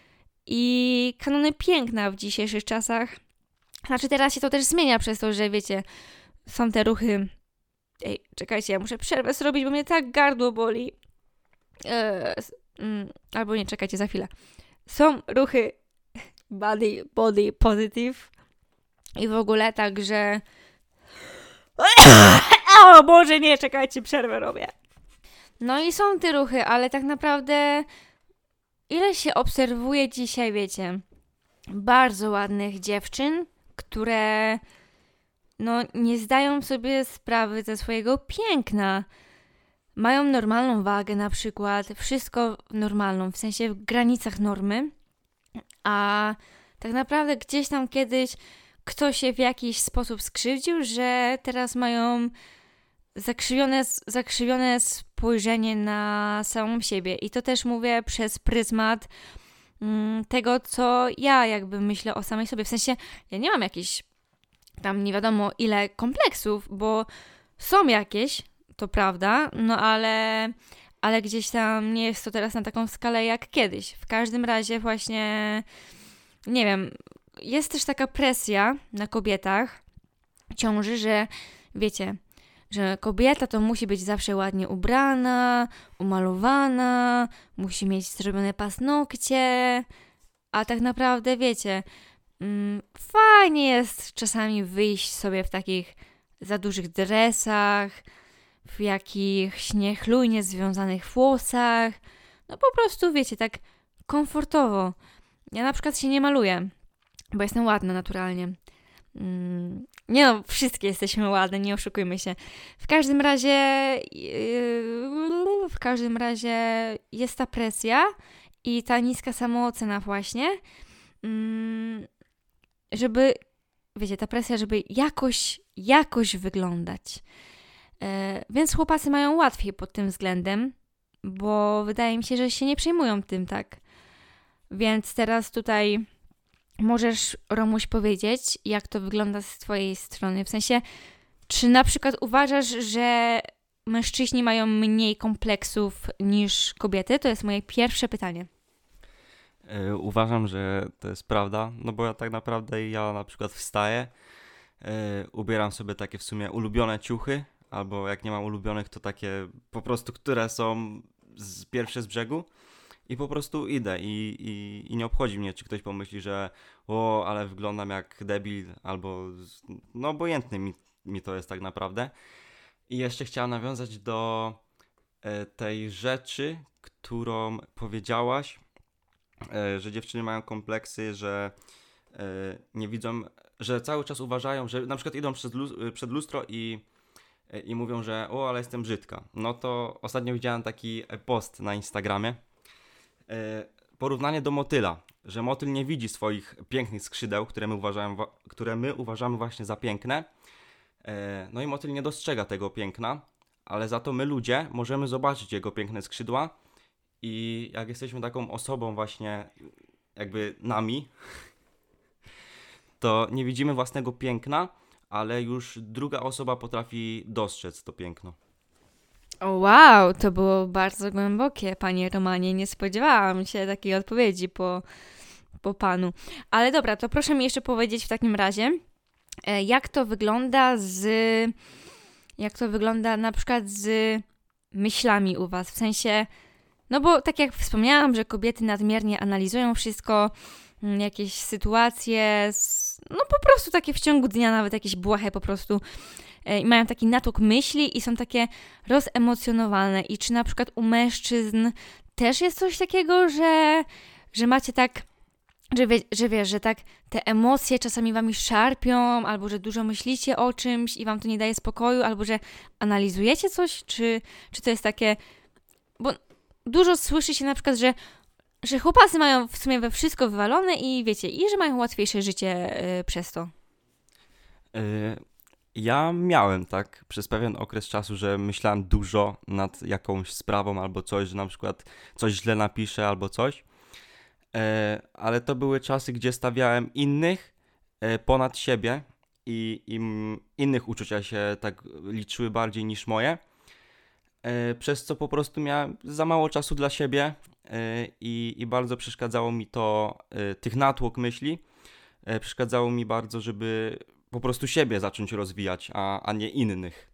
i kanony piękna w dzisiejszych czasach. Znaczy teraz się to też zmienia przez to, że wiecie, są te ruchy. Ej, czekajcie, ja muszę przerwę zrobić, bo mnie tak gardło boli. Eee, mm, albo nie, czekajcie, za chwilę. Są ruchy body, body positive i w ogóle także... O Boże, nie, czekajcie, przerwę robię. No i są te ruchy, ale tak naprawdę ile się obserwuje dzisiaj, wiecie, bardzo ładnych dziewczyn, które no nie zdają sobie sprawy ze swojego piękna. Mają normalną wagę na przykład, wszystko normalną, w sensie w granicach normy, a tak naprawdę gdzieś tam kiedyś ktoś się w jakiś sposób skrzywdził, że teraz mają zakrzywione, zakrzywione spojrzenie na samą siebie. I to też mówię przez pryzmat mm, tego, co ja jakby myślę o samej sobie. W sensie ja nie mam jakichś tam nie wiadomo ile kompleksów, bo są jakieś, to prawda, no ale, ale gdzieś tam nie jest to teraz na taką skalę jak kiedyś. W każdym razie właśnie, nie wiem, jest też taka presja na kobietach ciąży, że wiecie, że kobieta to musi być zawsze ładnie ubrana, umalowana, musi mieć zrobione paznokcie, a tak naprawdę wiecie, mm, fajnie jest czasami wyjść sobie w takich za dużych dresach, w jakichś niechlujnie związanych włosach, no po prostu wiecie, tak komfortowo. Ja na przykład się nie maluję, bo jestem ładna naturalnie. Mm, nie no, wszystkie jesteśmy ładne, nie oszukujmy się. W każdym razie yy, w każdym razie jest ta presja i ta niska samoocena właśnie, yy, żeby, wiecie, ta presja, żeby jakoś, jakoś wyglądać. Yy, więc chłopacy mają łatwiej pod tym względem, bo wydaje mi się, że się nie przejmują tym tak. Więc teraz tutaj możesz, Romuś, powiedzieć, jak to wygląda z twojej strony? W sensie, czy na przykład uważasz, że mężczyźni mają mniej kompleksów niż kobiety? To jest moje pierwsze pytanie. Yy, uważam, że to jest prawda, no bo ja tak naprawdę ja na przykład wstaję, yy, ubieram sobie takie w sumie ulubione ciuchy, albo jak nie mam ulubionych, to takie po prostu, które są z, pierwsze z brzegu. I po prostu idę i, i, i nie obchodzi mnie, czy ktoś pomyśli, że o, ale wyglądam jak debil, albo no obojętny mi, mi to jest tak naprawdę. I jeszcze chciałem nawiązać do e, tej rzeczy, którą powiedziałaś, e, że dziewczyny mają kompleksy, że e, nie widzą, że cały czas uważają, że na przykład idą przed, lu- przed lustro i, e, i mówią, że o, ale jestem brzydka. No to ostatnio widziałem taki post na Instagramie. porównanie do motyla, że motyl nie widzi swoich pięknych skrzydeł, które my uważamy, które my uważamy właśnie za piękne. E, No i motyl nie dostrzega tego piękna, ale za to my ludzie możemy zobaczyć jego piękne skrzydła i jak jesteśmy taką osobą właśnie jakby nami, to nie widzimy własnego piękna, ale już druga osoba potrafi dostrzec to piękno. O, wow, to było bardzo głębokie, panie Romanie. Nie spodziewałam się takiej odpowiedzi po, po panu. Ale dobra, to proszę mi jeszcze powiedzieć w takim razie, e, jak to wygląda z... Jak to wygląda na przykład z myślami u was? W sensie, no bo tak jak wspomniałam, że kobiety nadmiernie analizują wszystko, mm, jakieś sytuacje, s- no po prostu takie w ciągu dnia, nawet jakieś błahe po prostu, e, i mają taki natłok myśli i są takie rozemocjonowane. I czy na przykład u mężczyzn też jest coś takiego, że, że macie tak, że, wie, że wiesz, że tak te emocje czasami wami szarpią, albo że dużo myślicie o czymś i wam to nie daje spokoju, albo że analizujecie coś, czy, czy to jest takie, bo dużo słyszy się na przykład, że, że chłopacy mają w sumie we wszystko wywalone i wiecie, i że mają łatwiejsze życie y, przez to. Yy, Ja miałem tak przez pewien okres czasu, że myślałem dużo nad jakąś sprawą albo coś, że na przykład coś źle napiszę albo coś. E, ale to były czasy, gdzie stawiałem innych e, ponad siebie i im innych uczucia się tak liczyły bardziej niż moje, e, przez co po prostu miałem za mało czasu dla siebie e, i, i bardzo przeszkadzało mi to, e, tych natłok myśli, e, przeszkadzało mi bardzo, żeby po prostu siebie zacząć rozwijać, a, a nie innych.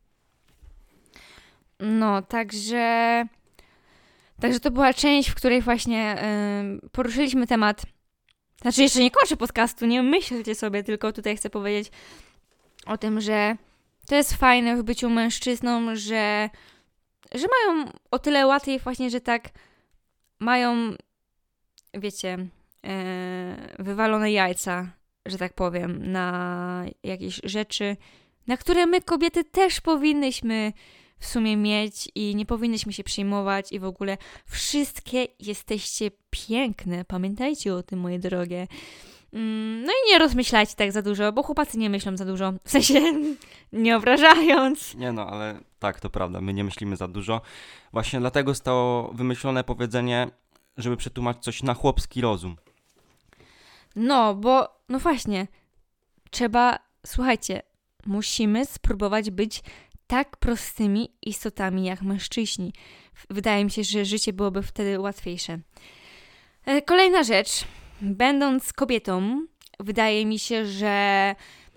No, także, także to była część, w której właśnie y, poruszyliśmy temat. Znaczy, jeszcze nie kończę podcastu, nie myślcie sobie, tylko tutaj chcę powiedzieć o tym, że to jest fajne w byciu mężczyzną, że, że mają o tyle łatwiej właśnie, że tak mają, wiecie, e, wywalone jajca, że tak powiem, na jakieś rzeczy, na które my kobiety też powinnyśmy w sumie mieć i nie powinnyśmy się przejmować i w ogóle wszystkie jesteście piękne. Pamiętajcie o tym, moje drogie. Mm, No i nie rozmyślajcie tak za dużo, bo chłopacy nie myślą za dużo. W sensie nie obrażając. Nie no, ale tak, to prawda, my nie myślimy za dużo. Właśnie dlatego zostało wymyślone powiedzenie, żeby przetłumaczyć coś na chłopski rozum. No, bo, no właśnie, trzeba, słuchajcie, musimy spróbować być tak prostymi istotami jak mężczyźni. Wydaje mi się, że życie byłoby wtedy łatwiejsze. E, Kolejna rzecz. Będąc kobietą, wydaje mi się, że,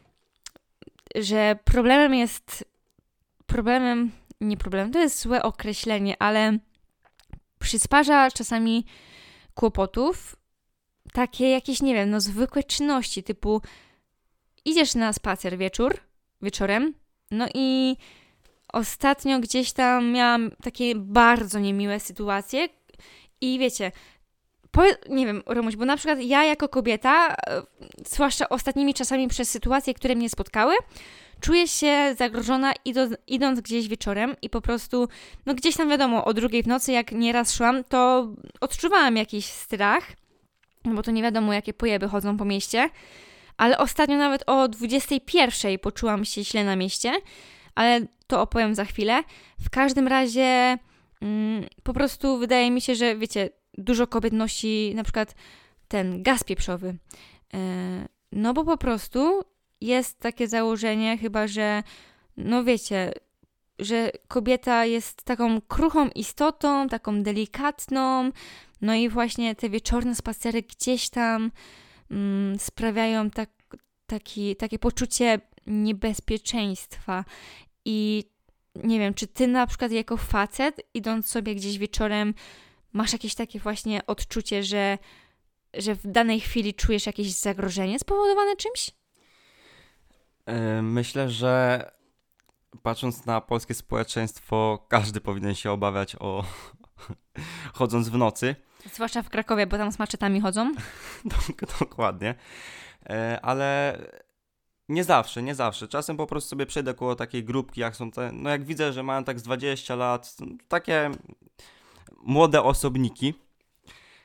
że problemem jest, problemem, nie problemem, to jest złe określenie, ale przysparza czasami kłopotów takie jakieś, nie wiem, no zwykłe czynności, typu idziesz na spacer wieczór, wieczorem, no i ostatnio gdzieś tam miałam takie bardzo niemiłe sytuacje i wiecie, powie- nie wiem, Romuś, bo na przykład ja jako kobieta, e, zwłaszcza ostatnimi czasami przez sytuacje, które mnie spotkały, czuję się zagrożona idąc, idąc gdzieś wieczorem i po prostu, no gdzieś tam wiadomo, o drugiej w nocy, jak nieraz szłam, to odczuwałam jakiś strach, no bo to nie wiadomo, jakie pojeby chodzą po mieście, ale ostatnio nawet o dwudziestej pierwszej poczułam się źle na mieście, ale to opowiem za chwilę. W każdym razie mm, po prostu wydaje mi się, że wiecie, dużo kobiet nosi na przykład ten gaz pieprzowy. Yy, no bo po prostu jest takie założenie chyba, że no wiecie, że kobieta jest taką kruchą istotą, taką delikatną, no i właśnie te wieczorne spacery gdzieś tam mm, sprawiają tak, taki, takie poczucie niebezpieczeństwa. I nie wiem, czy ty na przykład jako facet, idąc sobie gdzieś wieczorem, masz jakieś takie właśnie odczucie, że, że w danej chwili czujesz jakieś zagrożenie spowodowane czymś? Yy, Myślę, że patrząc na polskie społeczeństwo, każdy powinien się obawiać o chodząc w nocy. Zwłaszcza w Krakowie, bo tam z maczetami chodzą. Dok- Dokładnie. E, Ale nie zawsze, nie zawsze. Czasem po prostu sobie przejdę koło takiej grupki, jak są te, no jak widzę, że mają tak z dwadzieścia lat, takie młode osobniki,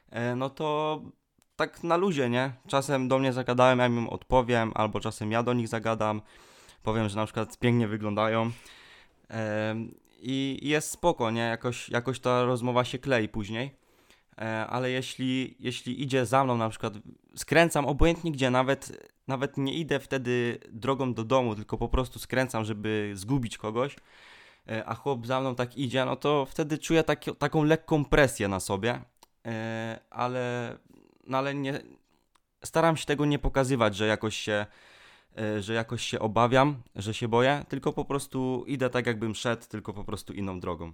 e, no to tak na luzie, nie? Czasem do mnie zagadają, ja im odpowiem, albo czasem ja do nich zagadam, powiem, że na przykład pięknie wyglądają. Em, I jest spoko, nie? Jakoś, jakoś ta rozmowa się klei później. E, ale jeśli, jeśli idzie za mną na przykład, skręcam obojętnie gdzie, nawet, nawet nie idę wtedy drogą do domu, tylko po prostu skręcam, żeby zgubić kogoś, e, a chłop za mną tak idzie, no to wtedy czuję taki, taką lekką presję na sobie, e, ale, no ale nie, staram się tego nie pokazywać, że jakoś się e, że jakoś się obawiam, że się boję, tylko po prostu idę tak jakbym szedł, tylko po prostu inną drogą.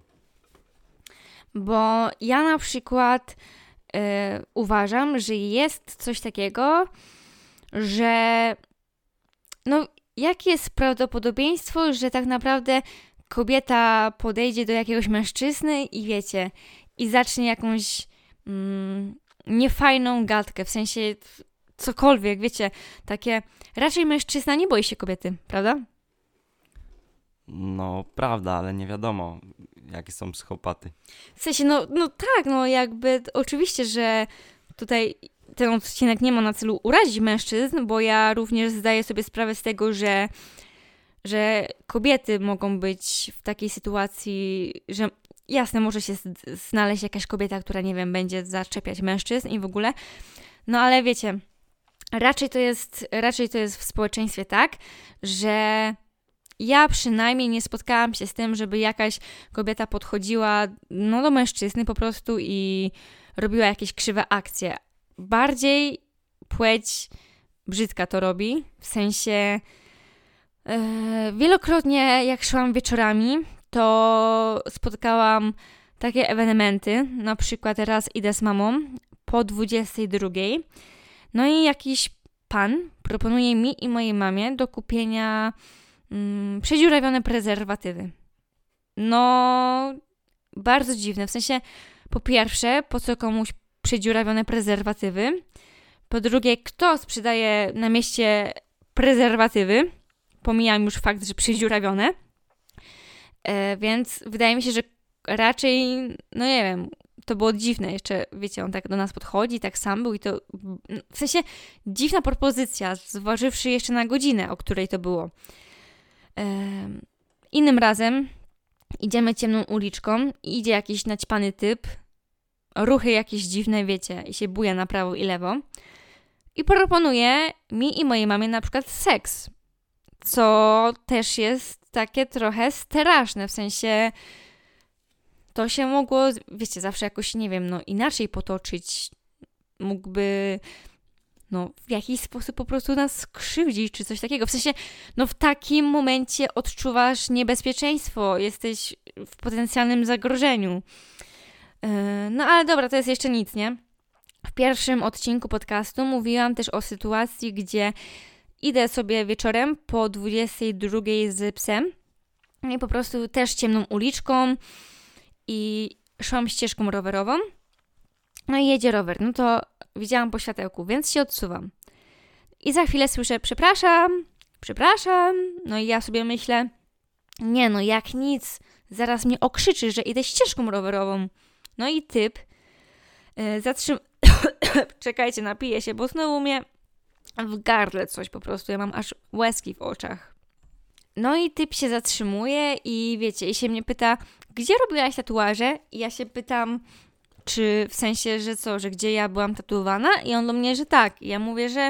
Bo ja na przykład e, uważam, że jest coś takiego, że no jakie jest prawdopodobieństwo, że tak naprawdę kobieta podejdzie do jakiegoś mężczyzny i wiecie, i zacznie jakąś mm, niefajną gadkę, w sensie cokolwiek, wiecie, takie, raczej mężczyzna nie boi się kobiety, prawda? No, prawda, ale nie wiadomo, jakie są psychopaty. W sensie, no, no tak, no jakby oczywiście, że tutaj ten odcinek nie ma na celu urazić mężczyzn, bo ja również zdaję sobie sprawę z tego, że, że kobiety mogą być w takiej sytuacji, że jasne, może się znaleźć jakaś kobieta, która, nie wiem, będzie zaczepiać mężczyzn i w ogóle, no ale wiecie, raczej to jest, raczej to jest w społeczeństwie tak, że ja przynajmniej nie spotkałam się z tym, żeby jakaś kobieta podchodziła no, do mężczyzny po prostu i robiła jakieś krzywe akcje. Bardziej płeć brzydka to robi, w sensie yy, wielokrotnie jak szłam wieczorami, to spotkałam takie ewenementy, na przykład raz idę z mamą po dwudziestej drugiej, no i jakiś pan proponuje mi i mojej mamie do kupienia mm, przedziurawione prezerwatywy. No, bardzo dziwne, w sensie po pierwsze, po co komuś przedziurawione prezerwatywy, po drugie, kto sprzedaje na mieście prezerwatywy, pomijam już fakt, że przedziurawione, e, więc wydaje mi się, że raczej, no nie wiem, to było dziwne, jeszcze wiecie, on tak do nas podchodzi, tak sam był i to, w sensie dziwna propozycja, zważywszy jeszcze na godzinę, o której to było. E, innym razem idziemy ciemną uliczką i idzie jakiś naćpany typ, ruchy jakieś dziwne, wiecie, i się buja na prawo i lewo i proponuje mi i mojej mamie na przykład seks, co też jest takie trochę straszne, w sensie to się mogło, wiecie, zawsze jakoś, nie wiem, no inaczej potoczyć, mógłby no w jakiś sposób po prostu nas skrzywdzić, czy coś takiego, w sensie, no w takim momencie odczuwasz niebezpieczeństwo, jesteś w potencjalnym zagrożeniu. No ale dobra, to jest jeszcze nic, nie? W pierwszym odcinku podcastu mówiłam też o sytuacji, gdzie idę sobie wieczorem po dwudziestej drugiej z psem i po prostu też ciemną uliczką i szłam ścieżką rowerową. No i jedzie rower, no to widziałam po światełku, więc się odsuwam. I za chwilę słyszę, przepraszam, przepraszam. No i ja sobie myślę, nie no, jak nic, zaraz mnie okrzyczy, że idę ścieżką rowerową. No i typ yy, zatrzym... Czekajcie, napiję się, bo znowu mnie w gardle coś po prostu. Ja mam aż łezki w oczach. No i typ się zatrzymuje i wiecie, i się mnie pyta, gdzie robiłaś tatuaże? I ja się pytam, czy w sensie, że co, że gdzie ja byłam tatuowana? I on do mnie, że tak. I ja mówię, że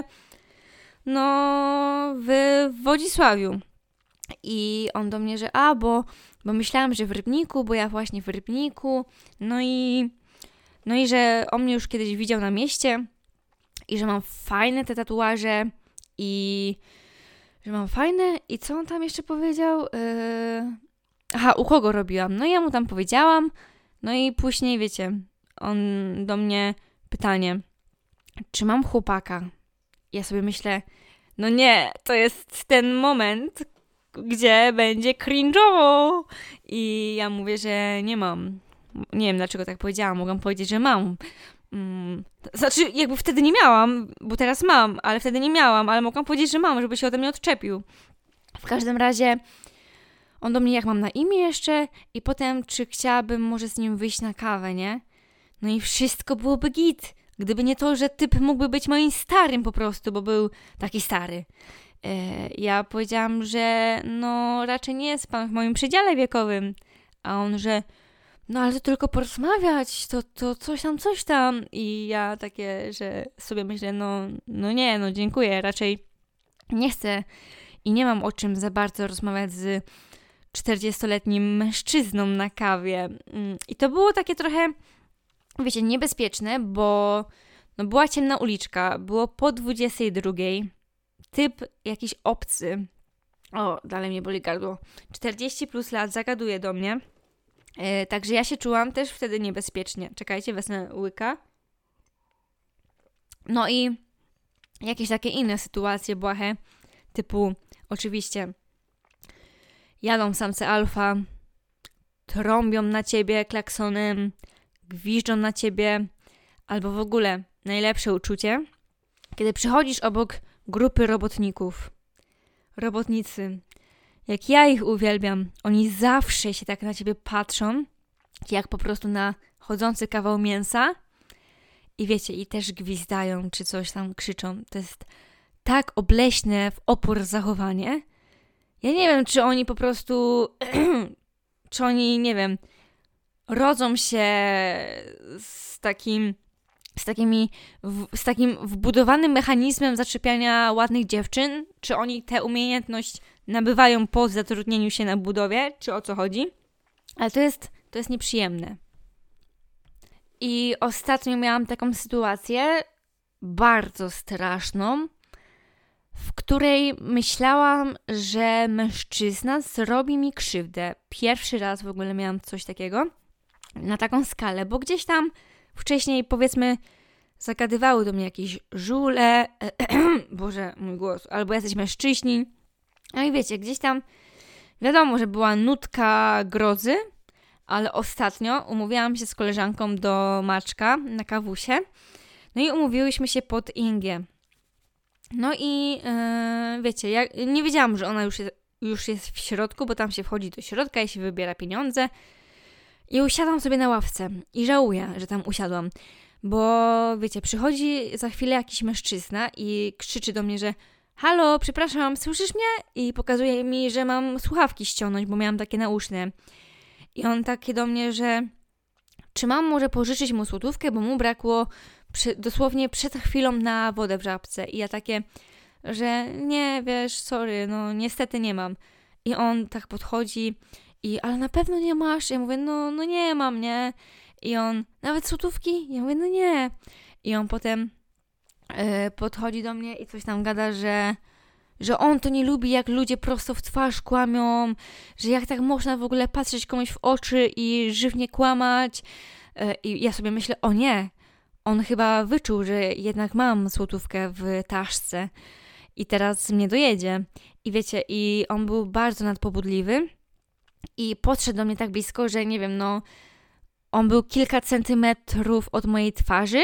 no w Wodzisławiu. I on do mnie, że a, bo, bo myślałam, że w Rybniku, bo ja właśnie w Rybniku. No i, no i że on mnie już kiedyś widział na mieście i że mam fajne te tatuaże i że mam fajne i co on tam jeszcze powiedział? Yy... Aha, u kogo robiłam? No i ja mu tam powiedziałam, no i później, wiecie, on do mnie pytanie, czy mam chłopaka? Ja sobie myślę, no nie, to jest ten moment, gdzie będzie cringe'owo. I ja mówię, że nie mam. Nie wiem, dlaczego tak powiedziałam. Mogłam powiedzieć, że mam. Hmm. Znaczy, jakby wtedy nie miałam, bo teraz mam, ale wtedy nie miałam, ale mogłam powiedzieć, że mam, żeby się ode mnie odczepił. W każdym razie on do mnie, jak mam na imię jeszcze i potem, czy chciałabym może z nim wyjść na kawę, nie? No i wszystko byłoby git. Gdyby nie to, że typ mógłby być moim starym po prostu, bo był taki stary. E, ja powiedziałam, że no raczej nie jest pan w moim przedziale wiekowym. A on, że no ale to tylko porozmawiać, to, to coś tam, coś tam. I ja takie, że sobie myślę, no, no nie, no dziękuję, raczej nie chcę i nie mam o czym za bardzo rozmawiać z czterdziestoletnim mężczyzną na kawie. I to było takie trochę, wiecie, niebezpieczne, bo no była ciemna uliczka, było po dwudziestej drugiej, typ jakiś obcy, o, dalej mnie boli gardło, czterdzieści plus lat zagaduje do mnie, e, także ja się czułam też wtedy niebezpiecznie. Czekajcie, wezmę łyka. No i jakieś takie inne sytuacje błahe, typu oczywiście jadą samce alfa, trąbią na ciebie klaksonem, gwiżdżą na ciebie, albo w ogóle najlepsze uczucie, kiedy przychodzisz obok grupy robotników. Robotnicy, jak ja ich uwielbiam, oni zawsze się tak na ciebie patrzą, jak po prostu na chodzący kawał mięsa i wiecie, i też gwizdają, czy coś tam krzyczą. To jest tak obleśne w opór zachowanie. Ja nie wiem, czy oni po prostu, czy oni, nie wiem, rodzą się z takim, z takimi, w, z takim wbudowanym mechanizmem zaczepiania ładnych dziewczyn, czy oni tę umiejętność nabywają po zatrudnieniu się na budowie, czy o co chodzi. Ale to jest, to jest nieprzyjemne. I ostatnio miałam taką sytuację bardzo straszną, w której myślałam, że mężczyzna zrobi mi krzywdę. Pierwszy raz w ogóle miałam coś takiego na taką skalę, bo gdzieś tam wcześniej, powiedzmy, zagadywały do mnie jakieś żule, Boże, mój głos, albo jacyś mężczyźni. No i wiecie, gdzieś tam wiadomo, że była nutka grozy, ale ostatnio umówiłam się z koleżanką do Maczka na kawusie, no i umówiłyśmy się pod Ingę. No i yy, wiecie, ja nie wiedziałam, że ona już jest, już jest w środku, bo tam się wchodzi do środka i się wybiera pieniądze. I usiadłam sobie na ławce i żałuję, że tam usiadłam, bo wiecie, przychodzi za chwilę jakiś mężczyzna i krzyczy do mnie, że halo, przepraszam, słyszysz mnie? I pokazuje mi, że mam słuchawki ściągnąć, bo miałam takie nauszne. I on takie do mnie, że czy mam może pożyczyć mu złotówkę, bo mu brakło przy, dosłownie przed chwilą na wodę w Żabce. I ja takie, że nie, wiesz, sorry, no niestety nie mam. I on tak podchodzi i, ale na pewno nie masz? Ja mówię, no, no nie mam, nie? I on, nawet złotówki? Ja mówię, no nie. I on potem yy, podchodzi do mnie i coś tam gada, że że on to nie lubi, jak ludzie prosto w twarz kłamią, że jak tak można w ogóle patrzeć komuś w oczy i żywnie kłamać. I ja sobie myślę, o nie, on chyba wyczuł, że jednak mam złotówkę w taszce i teraz mnie dojedzie. I wiecie, i on był bardzo nadpobudliwy i podszedł do mnie tak blisko, że nie wiem, no on był kilka centymetrów od mojej twarzy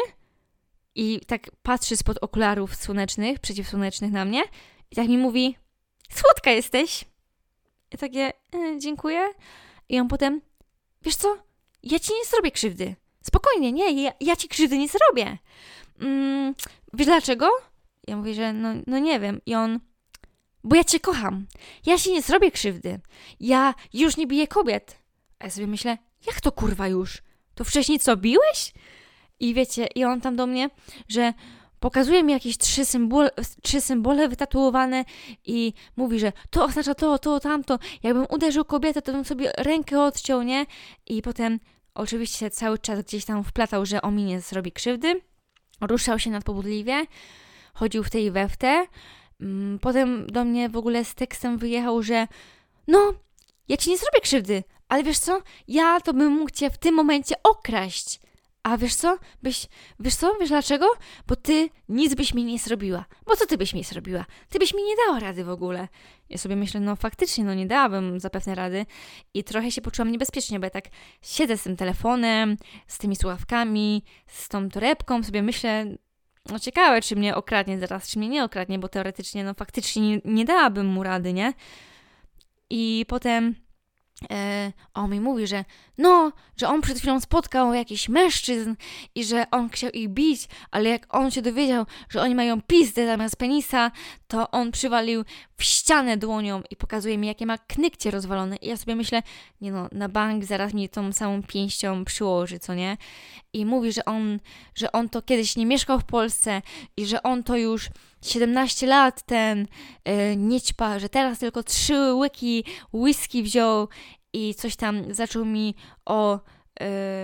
i tak patrzy spod okularów słonecznych, przeciwsłonecznych na mnie. I tak mi mówi, słodka jesteś. I takie, e, dziękuję. I on potem, wiesz co, ja ci nie zrobię krzywdy. Spokojnie, nie, ja, ja ci krzywdy nie zrobię. Mm, wiesz dlaczego? Ja mówię, że no, no nie wiem. I on, bo ja cię kocham. Ja ci nie zrobię krzywdy. Ja już nie biję kobiet. A ja sobie myślę, jak to kurwa już? To wcześniej co, biłeś? I wiecie, i on tam do mnie, że pokazuje mi jakieś trzy symbole, trzy symbole wytatuowane i mówi, że to oznacza to, to, tamto. Jakbym uderzył kobietę, to bym sobie rękę odciął, nie? I potem oczywiście cały czas gdzieś tam wplatał, że on mi nie zrobi krzywdy. Ruszał się nadpobudliwie, chodził w tej i we w te. Potem do mnie w ogóle z tekstem wyjechał, że no, ja ci nie zrobię krzywdy, ale wiesz co? Ja to bym mógł cię w tym momencie okraść. A wiesz co? Byś, wiesz co? Wiesz dlaczego? Bo ty nic byś mi nie zrobiła. Bo co ty byś mi zrobiła? Ty byś mi nie dała rady w ogóle. Ja sobie myślę, no faktycznie, no nie dałabym zapewne rady. I trochę się poczułam niebezpiecznie, bo ja tak siedzę z tym telefonem, z tymi słuchawkami, z tą torebką, sobie myślę, no ciekawe, czy mnie okradnie zaraz, czy mnie nie okradnie, bo teoretycznie, no faktycznie nie, nie dałabym mu rady, nie? I potem E, a on mi mówi, że no, że on przed chwilą spotkał jakichś mężczyzn i że on chciał ich bić, ale jak on się dowiedział, że oni mają pizdę zamiast penisa, to on przywalił w ścianę dłonią i pokazuje mi, jakie ma knykcie rozwalone. I ja sobie myślę, nie no, na bank zaraz mi tą samą pięścią przyłoży, co nie? I mówi, że on, że on to kiedyś nie mieszkał w Polsce i że on to już siedemnaście lat ten yy, nie ćpa, że teraz tylko trzy łyki whisky wziął i coś tam zaczął mi o, yy,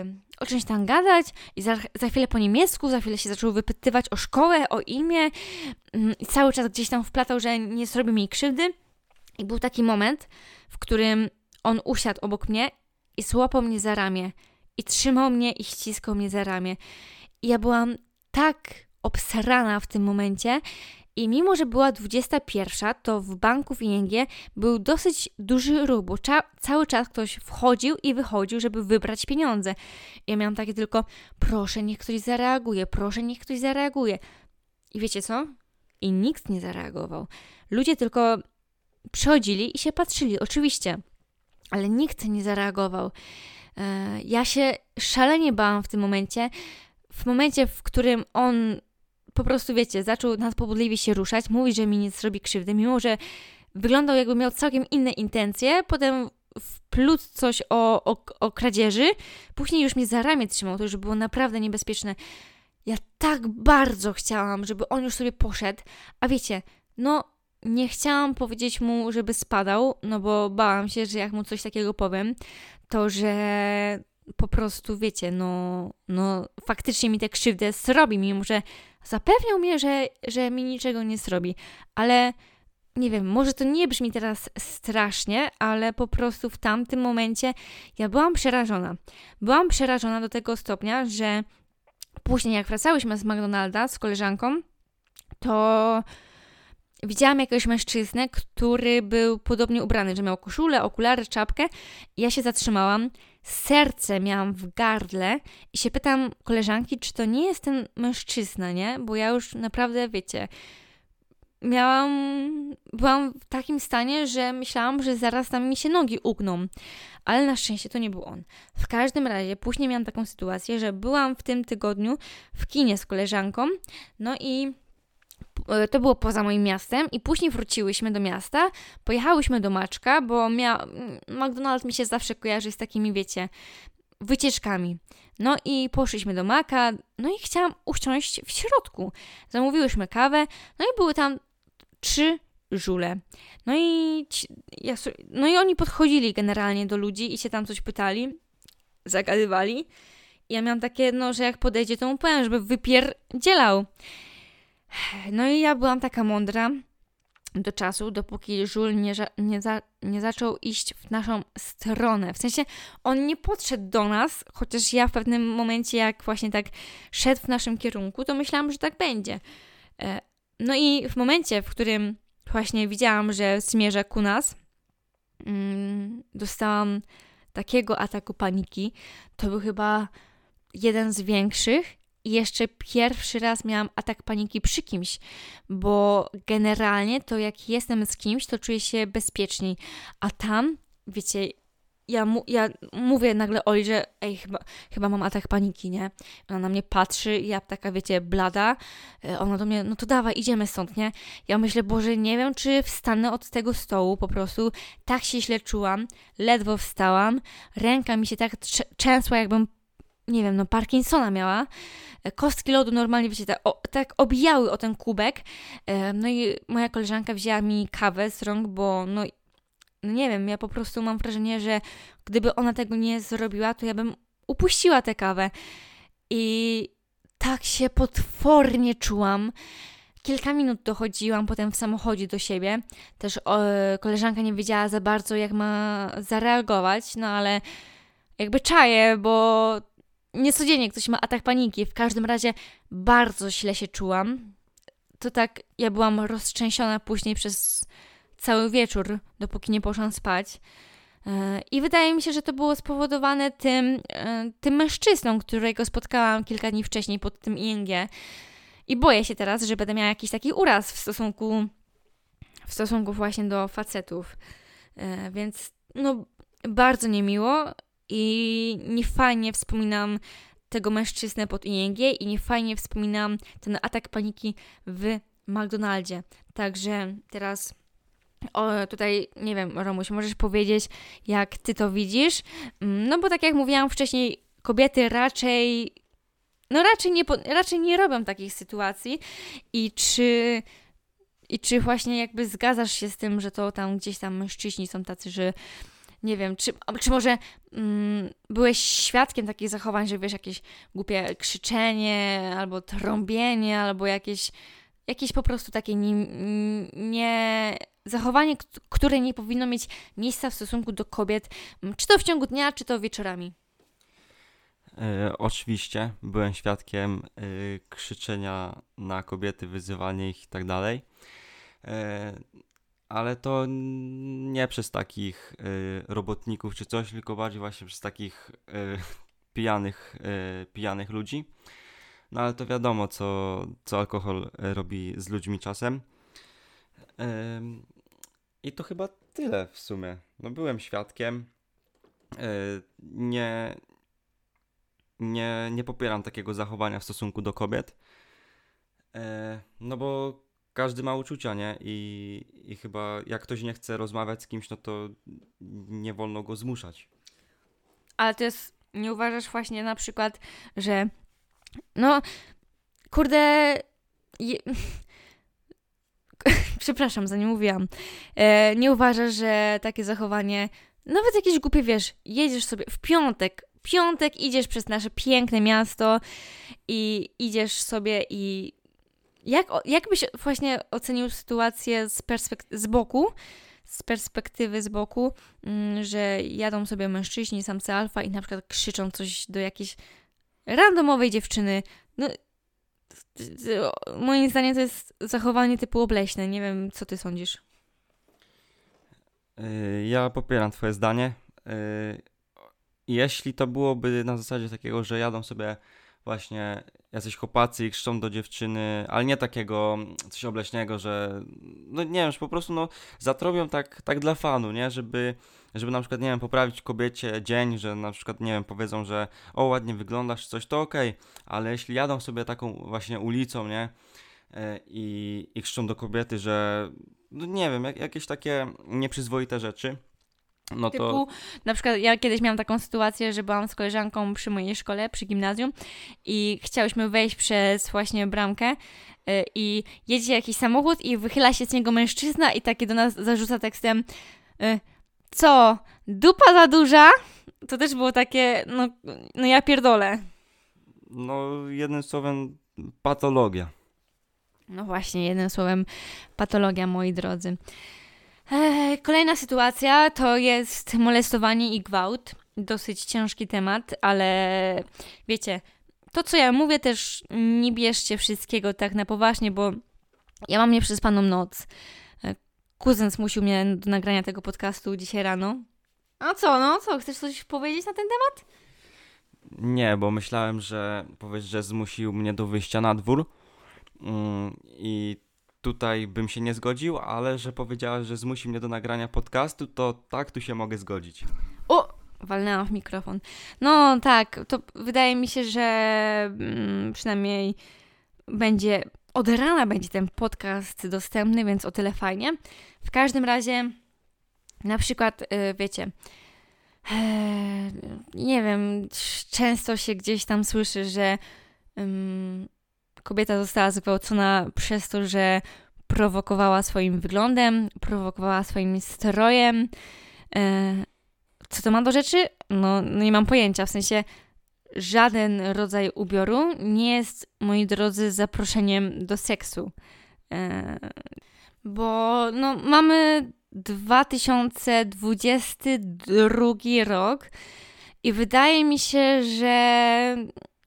o czymś tam gadać i za, za chwilę po niemiecku, za chwilę się zaczął wypytywać o szkołę, o imię yy, i cały czas gdzieś tam wplatał, że nie zrobi mi krzywdy. I był taki moment, w którym on usiadł obok mnie i złapał mnie za ramię i trzymał mnie i ściskał mnie za ramię. I ja byłam tak obsrana w tym momencie i mimo, że była dwudziesta pierwsza, to w banku w I N G był dosyć duży ruch, bo cza- cały czas ktoś wchodził i wychodził, żeby wybrać pieniądze. I ja miałam takie tylko, proszę, niech ktoś zareaguje, proszę, niech ktoś zareaguje. I wiecie co? I nikt nie zareagował. Ludzie tylko przychodzili i się patrzyli, oczywiście, ale nikt nie zareagował. E, ja się szalenie bałam w tym momencie, w momencie, w którym on po prostu, wiecie, zaczął nadpobudliwie się ruszać, mówić, że mi nie zrobi krzywdy, mimo że wyglądał jakby miał całkiem inne intencje, potem wplótł coś o, o, o kradzieży, później już mnie za ramię trzymał, to już było naprawdę niebezpieczne. Ja tak bardzo chciałam, żeby on już sobie poszedł, a wiecie, no nie chciałam powiedzieć mu, żeby spadał, no bo bałam się, że jak mu coś takiego powiem, to że po prostu, wiecie, no, no faktycznie mi tę krzywdę zrobi, mimo że zapewniał mnie, że, że mi niczego nie zrobi, ale nie wiem, może to nie brzmi teraz strasznie, ale po prostu w tamtym momencie ja byłam przerażona. Byłam przerażona do tego stopnia, że później jak wracałyśmy z McDonalda z koleżanką, to widziałam jakiegoś mężczyznę, który był podobnie ubrany, że miał koszulę, okulary, czapkę i ja się zatrzymałam. Serce miałam w gardle i się pytam koleżanki, czy to nie jest ten mężczyzna, nie? Bo ja już naprawdę, wiecie, miałam, byłam w takim stanie, że myślałam, że zaraz tam mi się nogi ugną. Ale na szczęście to nie był on. W każdym razie później miałam taką sytuację, że byłam w tym tygodniu w kinie z koleżanką, no i to było poza moim miastem i później wróciłyśmy do miasta, pojechałyśmy do Maczka, bo mia... McDonald's mi się zawsze kojarzy z takimi, wiecie, wycieczkami. No i poszliśmy do Maka, no i chciałam usiąść w środku. Zamówiłyśmy kawę, no i były tam trzy żule. No i, ci... ja... no i oni podchodzili generalnie do ludzi i się tam coś pytali, zagadywali. I ja miałam takie, no, że jak podejdzie, to mu powiem, żeby wypierdzielał. No i ja byłam taka mądra do czasu, dopóki żul nie, nie, za, nie zaczął iść w naszą stronę. W sensie on nie podszedł do nas, chociaż ja w pewnym momencie, jak właśnie tak szedł w naszym kierunku, to myślałam, że tak będzie. No i w momencie, w którym właśnie widziałam, że zmierza ku nas, dostałam takiego ataku paniki. To był chyba jeden z większych. I jeszcze pierwszy raz miałam atak paniki przy kimś, bo generalnie to jak jestem z kimś, to czuję się bezpieczniej. A tam, wiecie, ja, mu, ja mówię nagle Oli, że ej, chyba, chyba mam atak paniki, nie? Ona na mnie patrzy i ja taka, wiecie, blada. Ona do mnie, no to dawaj, idziemy stąd, nie? Ja myślę, Boże, nie wiem, czy wstanę od tego stołu, po prostu tak się źle czułam, ledwo wstałam, ręka mi się tak trze- trzęsła, jakbym nie wiem, no Parkinsona miała. Kostki lodu normalnie, wiecie, tak, o, tak obijały o ten kubek. No i moja koleżanka wzięła mi kawę z rąk, bo no, no nie wiem, ja po prostu mam wrażenie, że gdyby ona tego nie zrobiła, to ja bym upuściła tę kawę. I tak się potwornie czułam. Kilka minut dochodziłam potem w samochodzie do siebie. Też o, koleżanka nie wiedziała za bardzo, jak ma zareagować, no ale jakby czaję, bo niecodziennie ktoś ma atak paniki. W każdym razie bardzo źle się czułam. To tak, ja byłam roztrzęsiona później przez cały wieczór, dopóki nie poszłam spać. I wydaje mi się, że to było spowodowane tym, tym mężczyzną, którego spotkałam kilka dni wcześniej pod tym I N G. I boję się teraz, że będę miała jakiś taki uraz w stosunku, w stosunku właśnie do facetów. Więc no bardzo niemiło i niefajnie wspominam tego mężczyznę pod I N G i niefajnie wspominam ten atak paniki w McDonaldzie. Także teraz o, tutaj, nie wiem, Romuś, możesz powiedzieć, jak ty to widzisz? No bo tak jak mówiłam wcześniej, kobiety raczej, no raczej nie, raczej nie robią takich sytuacji i czy, i czy właśnie jakby zgadzasz się z tym, że to tam gdzieś tam mężczyźni są tacy, że nie wiem, czy, czy może mm, byłeś świadkiem takich zachowań, że wiesz, jakieś głupie krzyczenie, albo trąbienie, albo jakieś, jakieś po prostu takie nie, nie, zachowanie, które nie powinno mieć miejsca w stosunku do kobiet, czy to w ciągu dnia, czy to wieczorami. E, oczywiście byłem świadkiem e, krzyczenia na kobiety, wyzywania ich i tak dalej. E, ale to n- nie przez takich e, robotników czy coś, tylko bardziej właśnie przez takich e, pijanych, e, pijanych ludzi. No ale to wiadomo, co, co alkohol e, robi z ludźmi czasem. E, I to chyba tyle w sumie. No byłem świadkiem. E, nie, nie, nie popieram takiego zachowania w stosunku do kobiet. E, no bo każdy ma uczucia, nie? I, I chyba jak ktoś nie chce rozmawiać z kimś, no to nie wolno go zmuszać. Ale to jest, nie uważasz właśnie na przykład, że no, kurde, je... przepraszam, za nie mówiłam, e, nie uważasz, że takie zachowanie, nawet jakieś głupie, wiesz, jedziesz sobie w piątek, piątek idziesz przez nasze piękne miasto i idziesz sobie i jak, jak byś właśnie ocenił sytuację z, perspek- z boku, z perspektywy z boku, mm, że jadą sobie mężczyźni, samce alfa i na przykład krzyczą coś do jakiejś randomowej dziewczyny. No, moim zdaniem to jest zachowanie typu obleśne. Nie wiem, co ty sądzisz. Yy, Ja popieram twoje zdanie. Yy, Jeśli to byłoby na zasadzie takiego, że jadą sobie właśnie jacyś chłopacy i krzyczą do dziewczyny, ale nie takiego coś obleśnego, że no nie wiem, że po prostu no zatrobią tak, tak dla fanu, nie? Żeby, żeby na przykład, nie wiem, poprawić kobiecie dzień, że na przykład, nie wiem, powiedzą, że o, ładnie wyglądasz czy coś, to okej, ale jeśli jadą sobie taką właśnie ulicą, nie? E, I, i krzyczą do kobiety, że no nie wiem, jak, jakieś takie nieprzyzwoite rzeczy, no to... Typu, na przykład ja kiedyś miałam taką sytuację, że byłam z koleżanką przy mojej szkole, przy gimnazjum i chciałyśmy wejść przez właśnie bramkę y, i jedzie jakiś samochód i wychyla się z niego mężczyzna i takie do nas zarzuca tekstem y, co, dupa za duża? To też było takie, no, no ja pierdolę. No, jednym słowem, patologia. No właśnie, jednym słowem patologia, moi drodzy. Eee, kolejna sytuacja to jest molestowanie i gwałt. Dosyć ciężki temat, ale wiecie, to co ja mówię też nie bierzcie wszystkiego tak na poważnie, bo ja mam nieprzespaną noc. E, Kuzyn zmusił mnie do nagrania tego podcastu dzisiaj rano. A co, no co, chcesz coś powiedzieć na ten temat? Nie, bo myślałem, że powiesz, że zmusił mnie do wyjścia na dwór mm, i tutaj bym się nie zgodził, ale że powiedziałaś, że zmusi mnie do nagrania podcastu, to tak, tu się mogę zgodzić. O! Walnęłam w mikrofon. No tak, to wydaje mi się, że mm, przynajmniej będzie, od rana będzie ten podcast dostępny, więc o tyle fajnie. W każdym razie, na przykład, yy, wiecie, yy, nie wiem, często się gdzieś tam słyszy, że yy, kobieta została zgwałcona przez to, że prowokowała swoim wyglądem, prowokowała swoim strojem. Yy, Co to ma do rzeczy? No, no nie mam pojęcia, w sensie żaden rodzaj ubioru nie jest, moi drodzy, zaproszeniem do seksu. E, bo no, mamy dwa tysiące dwudziesty drugi rok i wydaje mi się, że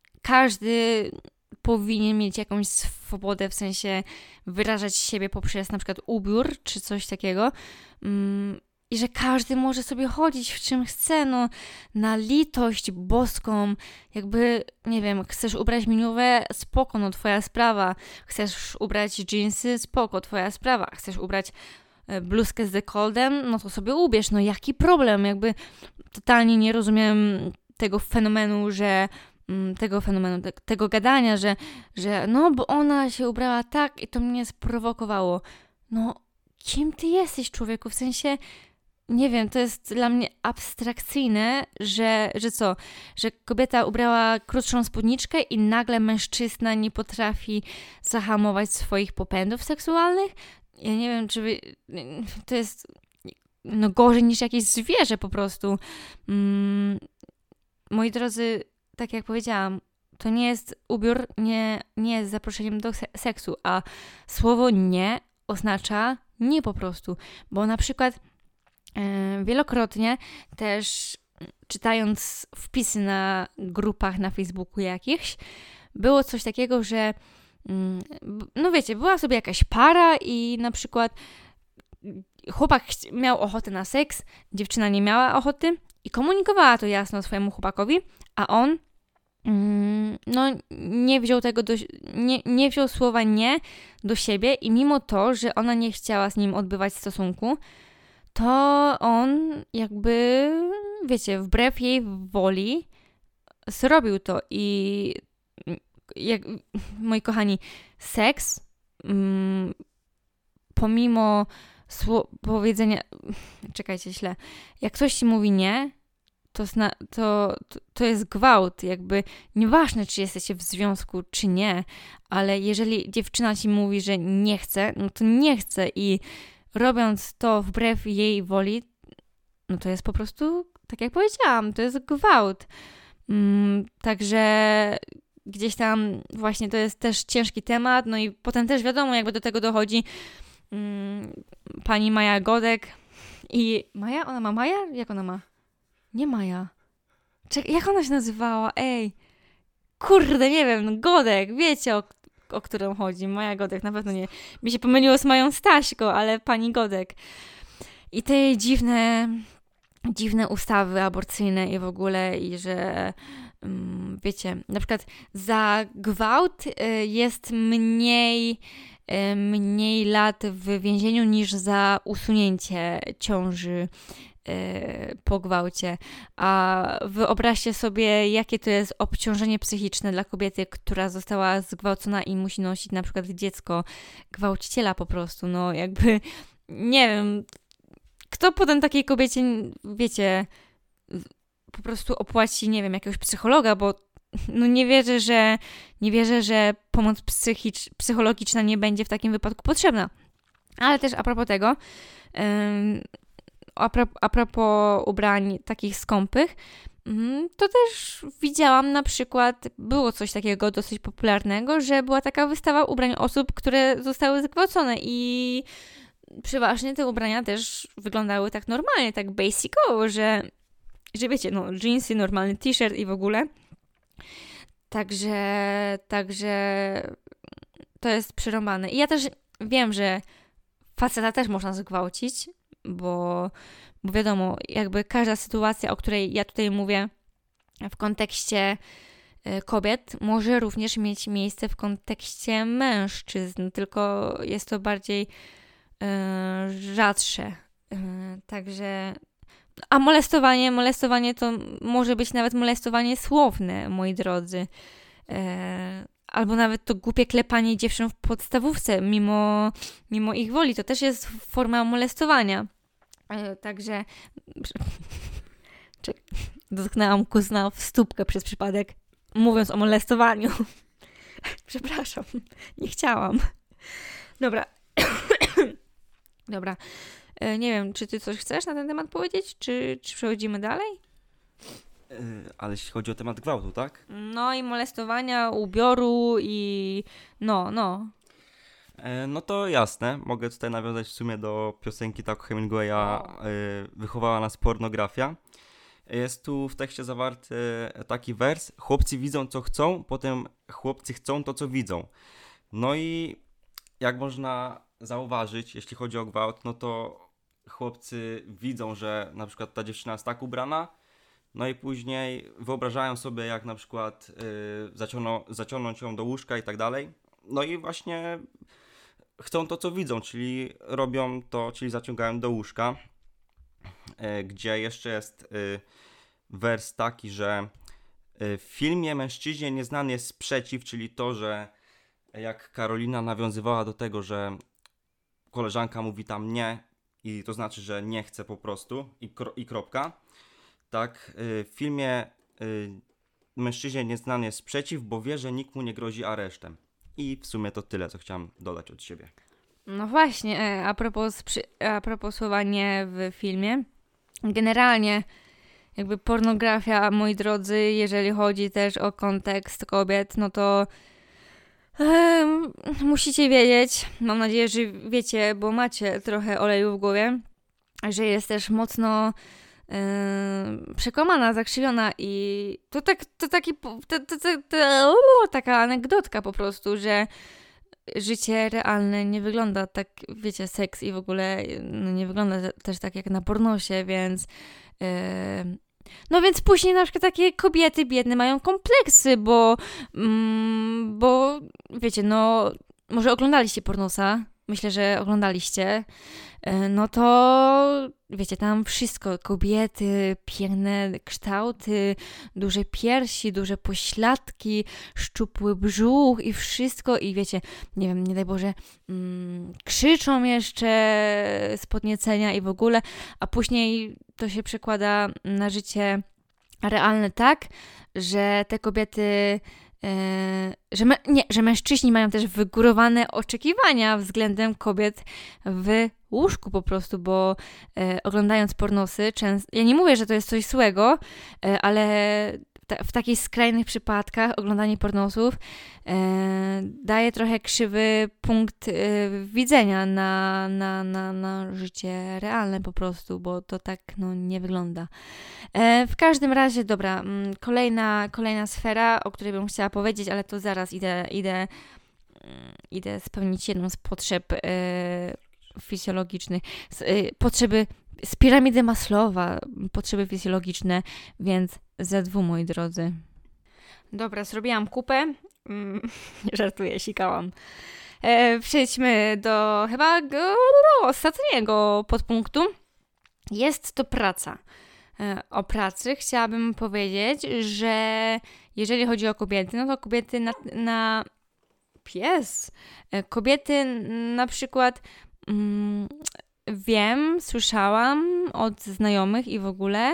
każdy powinien mieć jakąś swobodę, w sensie wyrażać siebie poprzez na przykład ubiór czy coś takiego. Mm, I że każdy może sobie chodzić w czym chce, no, na litość boską, jakby, nie wiem, chcesz ubrać miniówę, spoko, no twoja sprawa, chcesz ubrać dżinsy, spoko, twoja sprawa, chcesz ubrać e, bluzkę z dekoltem, no to sobie ubierz, no jaki problem, jakby totalnie nie rozumiem tego fenomenu, że mm, tego fenomenu, te, tego gadania, że, że no bo ona się ubrała tak i to mnie sprowokowało. No kim ty jesteś, człowieku? W sensie, nie wiem, to jest dla mnie abstrakcyjne, że, że co, że kobieta ubrała krótszą spódniczkę i nagle mężczyzna nie potrafi zahamować swoich popędów seksualnych? Ja nie wiem, czy wy, to jest no gorzej niż jakieś zwierzę po prostu. Mm, moi drodzy, tak jak powiedziałam, to nie jest ubiór, nie, nie jest zaproszeniem do se- seksu, a słowo nie oznacza nie po prostu, bo na przykład e, wielokrotnie też czytając wpisy na grupach na Facebooku jakichś, było coś takiego, że mm, no wiecie, była sobie jakaś para i na przykład chłopak chci- miał ochotę na seks, dziewczyna nie miała ochoty i komunikowała to jasno swojemu chłopakowi, a on mm, no nie wziął tego do, nie, nie wziął słowa nie do siebie i mimo to, że ona nie chciała z nim odbywać stosunku, to on jakby, wiecie, wbrew jej woli zrobił to i jak, moi kochani, seks mm, pomimo sło- powiedzenia, czekajcie, źle, jak ktoś ci mówi nie, to, zna, to, to, to jest gwałt, jakby nieważne, czy jesteście w związku, czy nie, ale jeżeli dziewczyna ci mówi, że nie chce, no to nie chce i robiąc to wbrew jej woli, no to jest po prostu, tak jak powiedziałam, to jest gwałt. Mm, także gdzieś tam właśnie to jest też ciężki temat, no i potem też wiadomo, jakby do tego dochodzi mm, pani Maja Godek i Maja? Ona ma Maja? Jak ona ma? Nie Maja. Czekaj, jak ona się nazywała? Ej, kurde, nie wiem, Godek, wiecie o, o którą chodzi. Maja Godek, na pewno nie. Mi się pomyliło z Mają Staśko, ale pani Godek. I te jej dziwne, dziwne ustawy aborcyjne i w ogóle, i że um, wiecie, na przykład za gwałt y, jest mniej, y, mniej lat w więzieniu niż za usunięcie ciąży po gwałcie. A wyobraźcie sobie, jakie to jest obciążenie psychiczne dla kobiety, która została zgwałcona i musi nosić na przykład dziecko gwałciciela po prostu. No jakby, nie wiem, kto potem takiej kobiecie, wiecie, po prostu opłaci, nie wiem, jakiegoś psychologa, bo no nie wierzę, że nie wierzę, że pomoc psychicz, psychologiczna nie będzie w takim wypadku potrzebna. Ale też a propos tego, ym, A, pro, a propos ubrań takich skąpych, to też widziałam na przykład, było coś takiego dosyć popularnego, że była taka wystawa ubrań osób, które zostały zgwałcone i przeważnie te ubrania też wyglądały tak normalnie, tak basicowo, że, że wiecie, no jeansy, normalny t-shirt i w ogóle. Także, także to jest przerąbane. I ja też wiem, że faceta też można zgwałcić, bo, bo wiadomo, jakby każda sytuacja, o której ja tutaj mówię w kontekście kobiet, może również mieć miejsce w kontekście mężczyzn, tylko jest to bardziej e, rzadsze. E, także, a molestowanie, molestowanie to może być nawet molestowanie słowne, moi drodzy. E, albo nawet to głupie klepanie dziewczyn w podstawówce, mimo, mimo ich woli. To też jest forma molestowania. E, także dotknęłam kuzna w stópkę przez przypadek, mówiąc o molestowaniu. Przepraszam, nie chciałam. Dobra. Dobra. E, nie wiem, czy ty coś chcesz na ten temat powiedzieć, czy, czy przechodzimy dalej? Ale jeśli chodzi o temat gwałtu, tak? No i molestowania, ubioru i no, no. No to jasne, mogę tutaj nawiązać w sumie do piosenki Taco Hemingwaya Wychowała nas pornografia. Jest tu w tekście zawarty taki wers: chłopcy widzą co chcą, potem chłopcy chcą to co widzą. No i jak można zauważyć, jeśli chodzi o gwałt, no to chłopcy widzą, że na przykład ta dziewczyna jest tak ubrana, no i później wyobrażają sobie, jak na przykład yy, zaciągną, zaciągnąć ją do łóżka i tak dalej. No i właśnie chcą to, co widzą, czyli robią to, czyli zaciągają do łóżka, e, gdzie jeszcze jest e, wers taki, że e, w filmie mężczyźnie nieznany jest sprzeciw, czyli to, że jak Karolina nawiązywała do tego, że koleżanka mówi tam nie i to znaczy, że nie chce po prostu i, kro, i kropka. Tak, y, w filmie y, mężczyźnie nieznany jest sprzeciw, bo wie, że nikt mu nie grozi aresztem. I w sumie to tyle, co chciałem dodać od siebie. No właśnie, e, a propos, sprzy- a propos słowa nie w filmie. Generalnie jakby pornografia, moi drodzy, jeżeli chodzi też o kontekst kobiet, no to Ehm, musicie wiedzieć, mam nadzieję, że wiecie, bo macie trochę oleju w głowie, że jest też mocno em, przekonana, zakrzywiona i to tak, to taki, to, to, to, to, o, taka anegdotka po prostu, że życie realne nie wygląda tak, wiecie, seks i w ogóle no, nie wygląda też tak jak na pornosie, więc em, no więc później na przykład takie kobiety biedne mają kompleksy, bo, mm, bo wiecie, no może oglądaliście pornosa, myślę, że oglądaliście, e, no to wiecie, tam wszystko, kobiety, piękne kształty, duże piersi, duże pośladki, szczupły brzuch i wszystko i wiecie, nie wiem, nie daj Boże, mm, krzyczą jeszcze z podniecenia i w ogóle, a później to się przekłada na życie realne tak, że te kobiety, e, że, me, nie, że mężczyźni mają też wygórowane oczekiwania względem kobiet w łóżku po prostu, bo e, oglądając pornosy, często, ja nie mówię, że to jest coś złego, e, ale ta, w takich skrajnych przypadkach oglądanie pornosów e, daje trochę krzywy punkt e, widzenia na, na, na, na życie realne po prostu, bo to tak no, nie wygląda. E, w każdym razie, dobra, mm, kolejna, kolejna sfera, o której bym chciała powiedzieć, ale to zaraz idę, idę, mm, idę spełnić jedną z potrzeb e, fizjologicznych, z, y, potrzeby z piramidy Maslowa, potrzeby fizjologiczne, więc ze dwu, moi drodzy. Dobra, zrobiłam kupę. Mm, żartuję, sikałam. E, przejdźmy do chyba go, ostatniego podpunktu. Jest to praca. E, o pracy chciałabym powiedzieć, że jeżeli chodzi o kobiety, no to kobiety na, na pies. E, kobiety na przykład Mm, wiem, słyszałam od znajomych i w ogóle,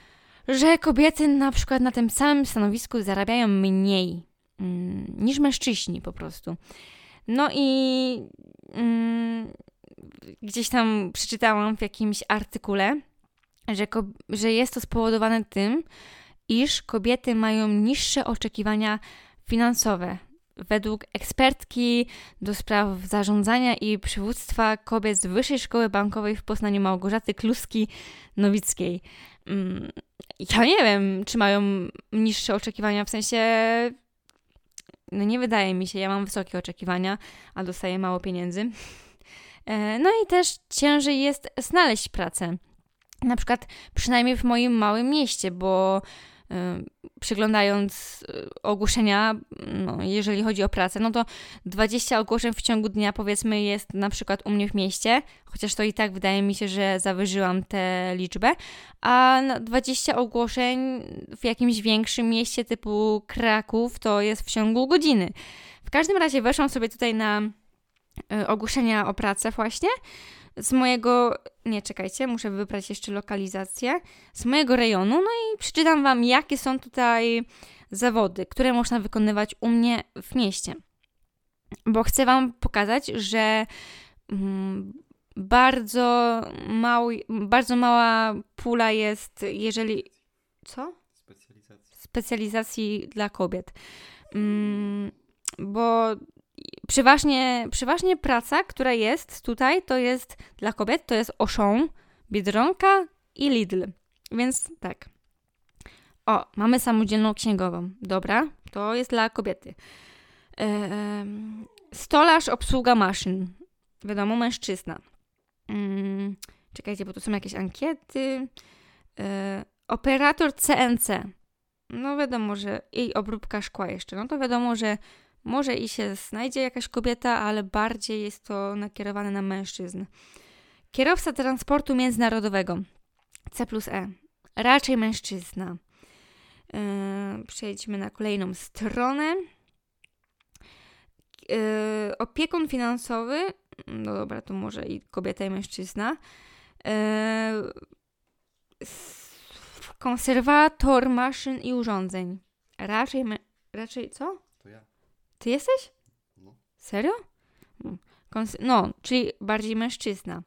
że kobiety na przykład na tym samym stanowisku zarabiają mniej mm, niż mężczyźni po prostu. No i mm, gdzieś tam przeczytałam w jakimś artykule, że, ko- że jest to spowodowane tym, iż kobiety mają niższe oczekiwania finansowe. Według ekspertki do spraw zarządzania i przywództwa kobiet z Wyższej Szkoły Bankowej w Poznaniu Małgorzaty Kluski-Nowickiej. Ja nie wiem, czy mają niższe oczekiwania, w sensie no nie wydaje mi się, ja mam wysokie oczekiwania, a dostaję mało pieniędzy. No i też ciężej jest znaleźć pracę. Na przykład przynajmniej w moim małym mieście, bo przyglądając ogłoszenia, no, jeżeli chodzi o pracę, no to dwadzieścia ogłoszeń w ciągu dnia powiedzmy jest na przykład u mnie w mieście, chociaż to i tak wydaje mi się, że zawyżyłam tę liczbę, a dwadzieścia ogłoszeń w jakimś większym mieście typu Kraków to jest w ciągu godziny. W każdym razie weszłam sobie tutaj na ogłoszenia o pracę właśnie, z mojego, nie czekajcie, muszę wybrać jeszcze lokalizację, z mojego rejonu, no i przeczytam wam, jakie są tutaj zawody, które można wykonywać u mnie w mieście. Bo chcę wam pokazać, że mm, bardzo, mały, bardzo mała pula jest, jeżeli... Co? Specjalizacja. Specjalizacji dla kobiet. Mm, bo Przeważnie, przeważnie praca, która jest tutaj, to jest dla kobiet, to jest Auchan, Biedronka i Lidl. Więc tak. O, mamy samodzielną księgową. Dobra, to jest dla kobiety. Eee, stolarz, obsługa maszyn. Wiadomo, mężczyzna. Eee, czekajcie, bo tu są jakieś ankiety. Eee, operator C N C. No wiadomo, że i obróbka szkła jeszcze. No to wiadomo, że Może i się znajdzie jakaś kobieta, ale bardziej jest to nakierowane na mężczyzn. Kierowca transportu międzynarodowego. C plus E. Raczej mężczyzna. Yy, przejdźmy na kolejną stronę. Yy, opiekun finansowy. No dobra, to może i kobieta, i mężczyzna. Yy, konserwator maszyn i urządzeń. Raczej, me- raczej co? To ja. Ty jesteś? No. Serio? Kons- no, czyli bardziej mężczyzna.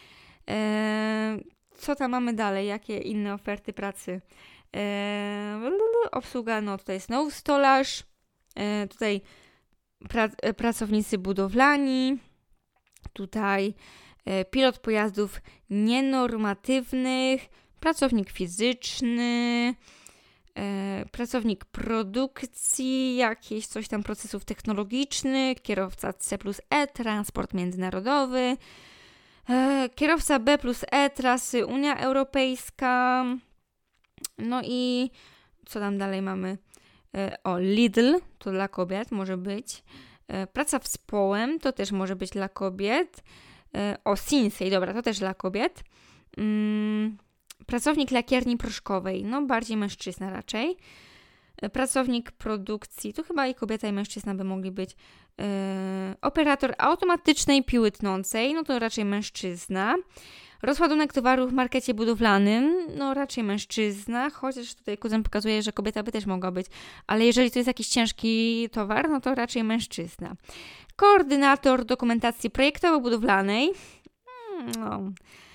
Eee, co tam mamy dalej? Jakie inne oferty pracy? Eee, obsługa, no tutaj znowu stolarz. Eee, tutaj pra- pracownicy budowlani. Tutaj e, pilot pojazdów nienormatywnych. Pracownik fizyczny. E, pracownik produkcji, jakieś coś tam procesów technologicznych, kierowca C plus E, transport międzynarodowy, e, kierowca B plus E, trasy Unia Europejska, no i co tam dalej mamy? E, o, Lidl, to dla kobiet może być, e, praca w zespołem, to też może być dla kobiet, e, o, Sinsei, dobra, to też dla kobiet, mm, pracownik lakierni proszkowej, no bardziej mężczyzna raczej. Pracownik produkcji, tu chyba i kobieta, i mężczyzna by mogli być. Yy, operator automatycznej piły tnącej, no to raczej mężczyzna. Rozładunek towaru w markecie budowlanym, no raczej mężczyzna, chociaż tutaj kuzyn pokazuje, że kobieta by też mogła być, ale jeżeli to jest jakiś ciężki towar, no to raczej mężczyzna. Koordynator dokumentacji projektowo-budowlanej, no...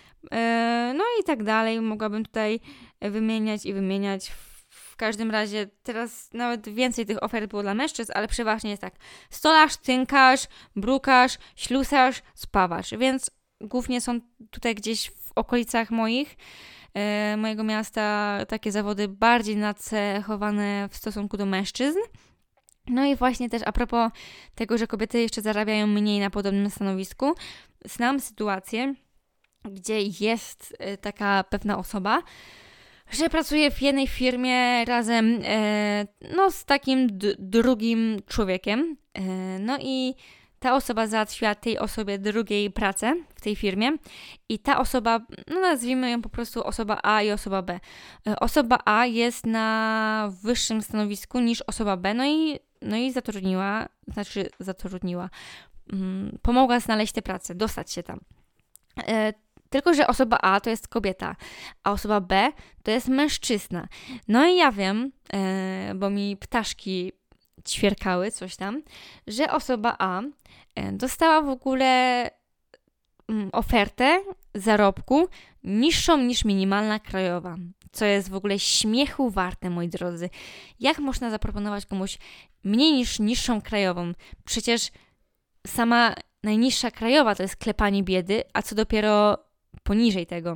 No i tak dalej. Mogłabym tutaj wymieniać i wymieniać. W każdym razie teraz nawet więcej tych ofert było dla mężczyzn, ale przeważnie jest tak. Stolarz, tynkarz, brukarz, ślusarz, spawarz. Więc głównie są tutaj gdzieś w okolicach moich, e, mojego miasta takie zawody bardziej nacechowane w stosunku do mężczyzn. No i właśnie też a propos tego, że kobiety jeszcze zarabiają mniej na podobnym stanowisku, znam sytuację, gdzie jest y, taka pewna osoba, że pracuje w jednej firmie razem e, no, z takim d- drugim człowiekiem. E, no i ta osoba załatwiła tej osobie drugiej pracę w tej firmie i ta osoba, no nazwijmy ją po prostu osoba A i osoba B. E, osoba A jest na wyższym stanowisku niż osoba B, no i, no i zatrudniła, znaczy zatrudniła, mm, pomogła znaleźć tę pracę, dostać się tam. E, Tylko że osoba A to jest kobieta, a osoba B to jest mężczyzna. No i ja wiem, e, bo mi ptaszki ćwierkały, coś tam, że osoba A e, dostała w ogóle mm, ofertę zarobku niższą niż minimalna krajowa. Co jest w ogóle śmiechu warte, moi drodzy. Jak można zaproponować komuś mniej niż niższą krajową? Przecież sama najniższa krajowa to jest klepanie biedy, a co dopiero poniżej tego.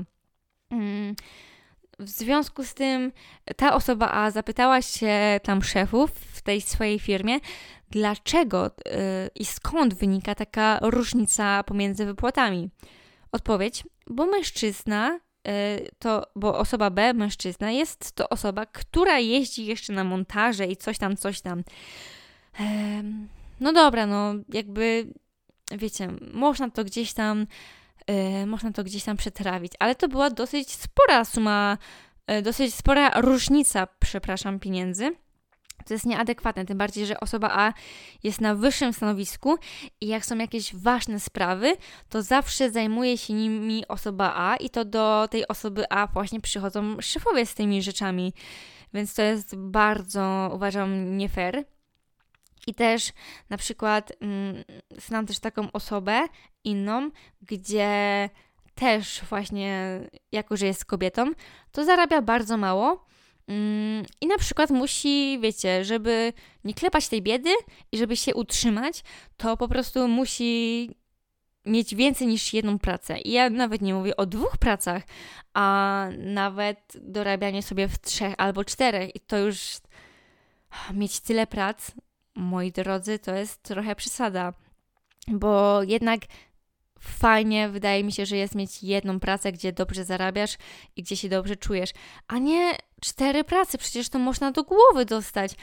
W związku z tym ta osoba A zapytała się tam szefów w tej swojej firmie, dlaczego yy, i skąd wynika taka różnica pomiędzy wypłatami. Odpowiedź, bo mężczyzna, yy, to, bo osoba B, mężczyzna, jest to osoba, która jeździ jeszcze na montaże i coś tam, coś tam. Yy, no dobra, no jakby, wiecie, można to gdzieś tam Yy, można to gdzieś tam przetrawić, ale to była dosyć spora suma, yy, dosyć spora różnica, przepraszam, pieniędzy. To jest nieadekwatne, tym bardziej, że osoba A jest na wyższym stanowisku i jak są jakieś ważne sprawy, to zawsze zajmuje się nimi osoba A i to do tej osoby A właśnie przychodzą szefowie z tymi rzeczami, więc to jest bardzo, uważam, nie fair. I też na przykład mm, znam też taką osobę inną, gdzie też właśnie, jako że jest kobietą, to zarabia bardzo mało mm, i na przykład musi, wiecie, żeby nie klepać tej biedy i żeby się utrzymać, to po prostu musi mieć więcej niż jedną pracę. I ja nawet nie mówię o dwóch pracach, a nawet dorabianie sobie w trzech albo czterech i to już mieć tyle prac, moi drodzy, to jest trochę przesada, bo jednak fajnie, wydaje mi się, że jest mieć jedną pracę, gdzie dobrze zarabiasz i gdzie się dobrze czujesz, a nie cztery prace, przecież to można do głowy dostać,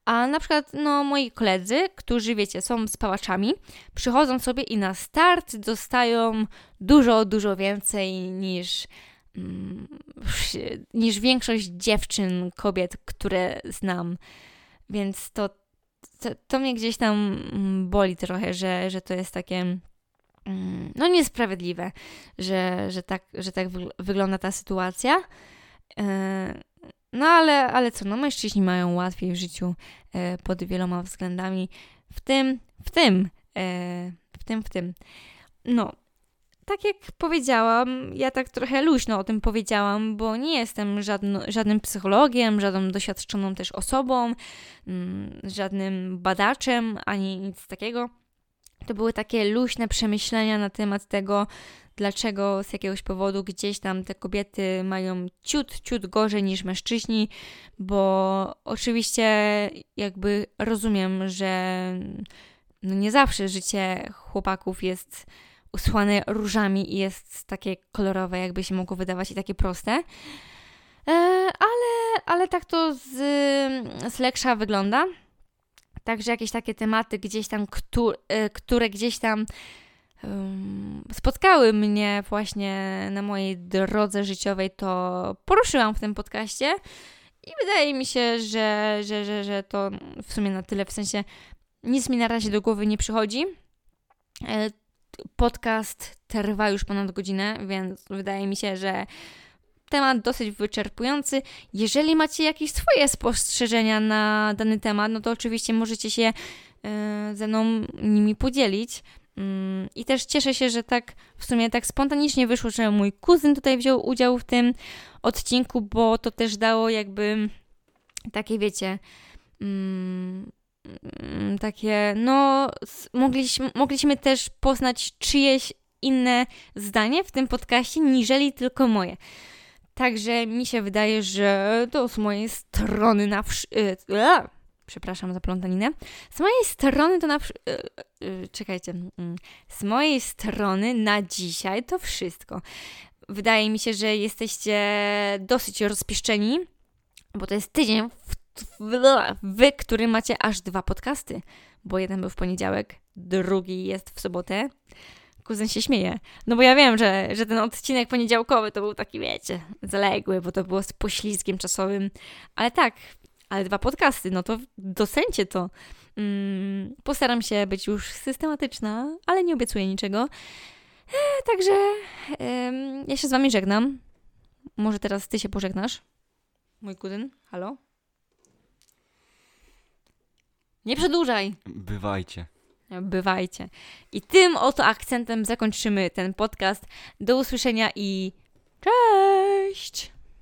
A na przykład, no, moi koledzy, którzy, wiecie, są spałaczami, przychodzą sobie i na start dostają dużo, dużo więcej niż, mm, niż większość dziewczyn, kobiet, które znam. Więc to, to, to mnie gdzieś tam boli trochę, że, że to jest takie, no, niesprawiedliwe, że, że tak, że tak wygląda ta sytuacja. No ale, ale co, no mężczyźni mają łatwiej w życiu e, pod wieloma względami, w tym, w tym, e, w tym, w tym. No, tak jak powiedziałam, ja tak trochę luźno o tym powiedziałam, bo nie jestem żadno, żadnym psychologiem, żadną doświadczoną też osobą, mm, żadnym badaczem, ani nic takiego. To były takie luźne przemyślenia na temat tego, dlaczego z jakiegoś powodu gdzieś tam te kobiety mają ciut, ciut gorzej niż mężczyźni, bo oczywiście jakby rozumiem, że no nie zawsze życie chłopaków jest usłane różami i jest takie kolorowe, jakby się mogło wydawać, i takie proste. Ale, ale tak to z, z Leksza wygląda. Także jakieś takie tematy gdzieś tam, które, które gdzieś tam um, spotkały mnie właśnie na mojej drodze życiowej, to poruszyłam w tym podcaście i wydaje mi się, że, że, że, że to w sumie na tyle, w sensie nic mi na razie do głowy nie przychodzi. Podcast trwa już ponad godzinę, więc wydaje mi się, że temat dosyć wyczerpujący. Jeżeli macie jakieś swoje spostrzeżenia na dany temat, no to oczywiście możecie się yy, ze mną nimi podzielić. Yy, I też cieszę się, że tak w sumie tak spontanicznie wyszło, że mój kuzyn tutaj wziął udział w tym odcinku, bo to też dało jakby takie, wiecie, yy, yy, takie, no mogliśmy, mogliśmy też poznać czyjeś inne zdanie w tym podcaście, niżeli tylko moje. Także mi się wydaje, że to z mojej strony na... Wsz- yy, yy, przepraszam za plątaninę. Z mojej strony to na... Wsz- yy, yy, czekajcie. Yy. Z mojej strony na dzisiaj to wszystko. Wydaje mi się, że jesteście dosyć rozpieszczeni, bo to jest tydzień, w, w, wy, który macie aż dwa podcasty, bo jeden był w poniedziałek, drugi jest w sobotę. Kuzyn się śmieje. No bo ja wiem, że, że ten odcinek poniedziałkowy to był taki, wiecie, zaległy, bo to było z poślizgiem czasowym. Ale tak, ale dwa podcasty, no to docencie to. Mm, postaram się być już systematyczna, ale nie obiecuję niczego. E, także e, ja się z wami żegnam. Może teraz ty się pożegnasz? Mój kuzyn, halo? Nie przedłużaj! Bywajcie. Bywajcie. I tym oto akcentem zakończymy ten podcast. Do usłyszenia i cześć!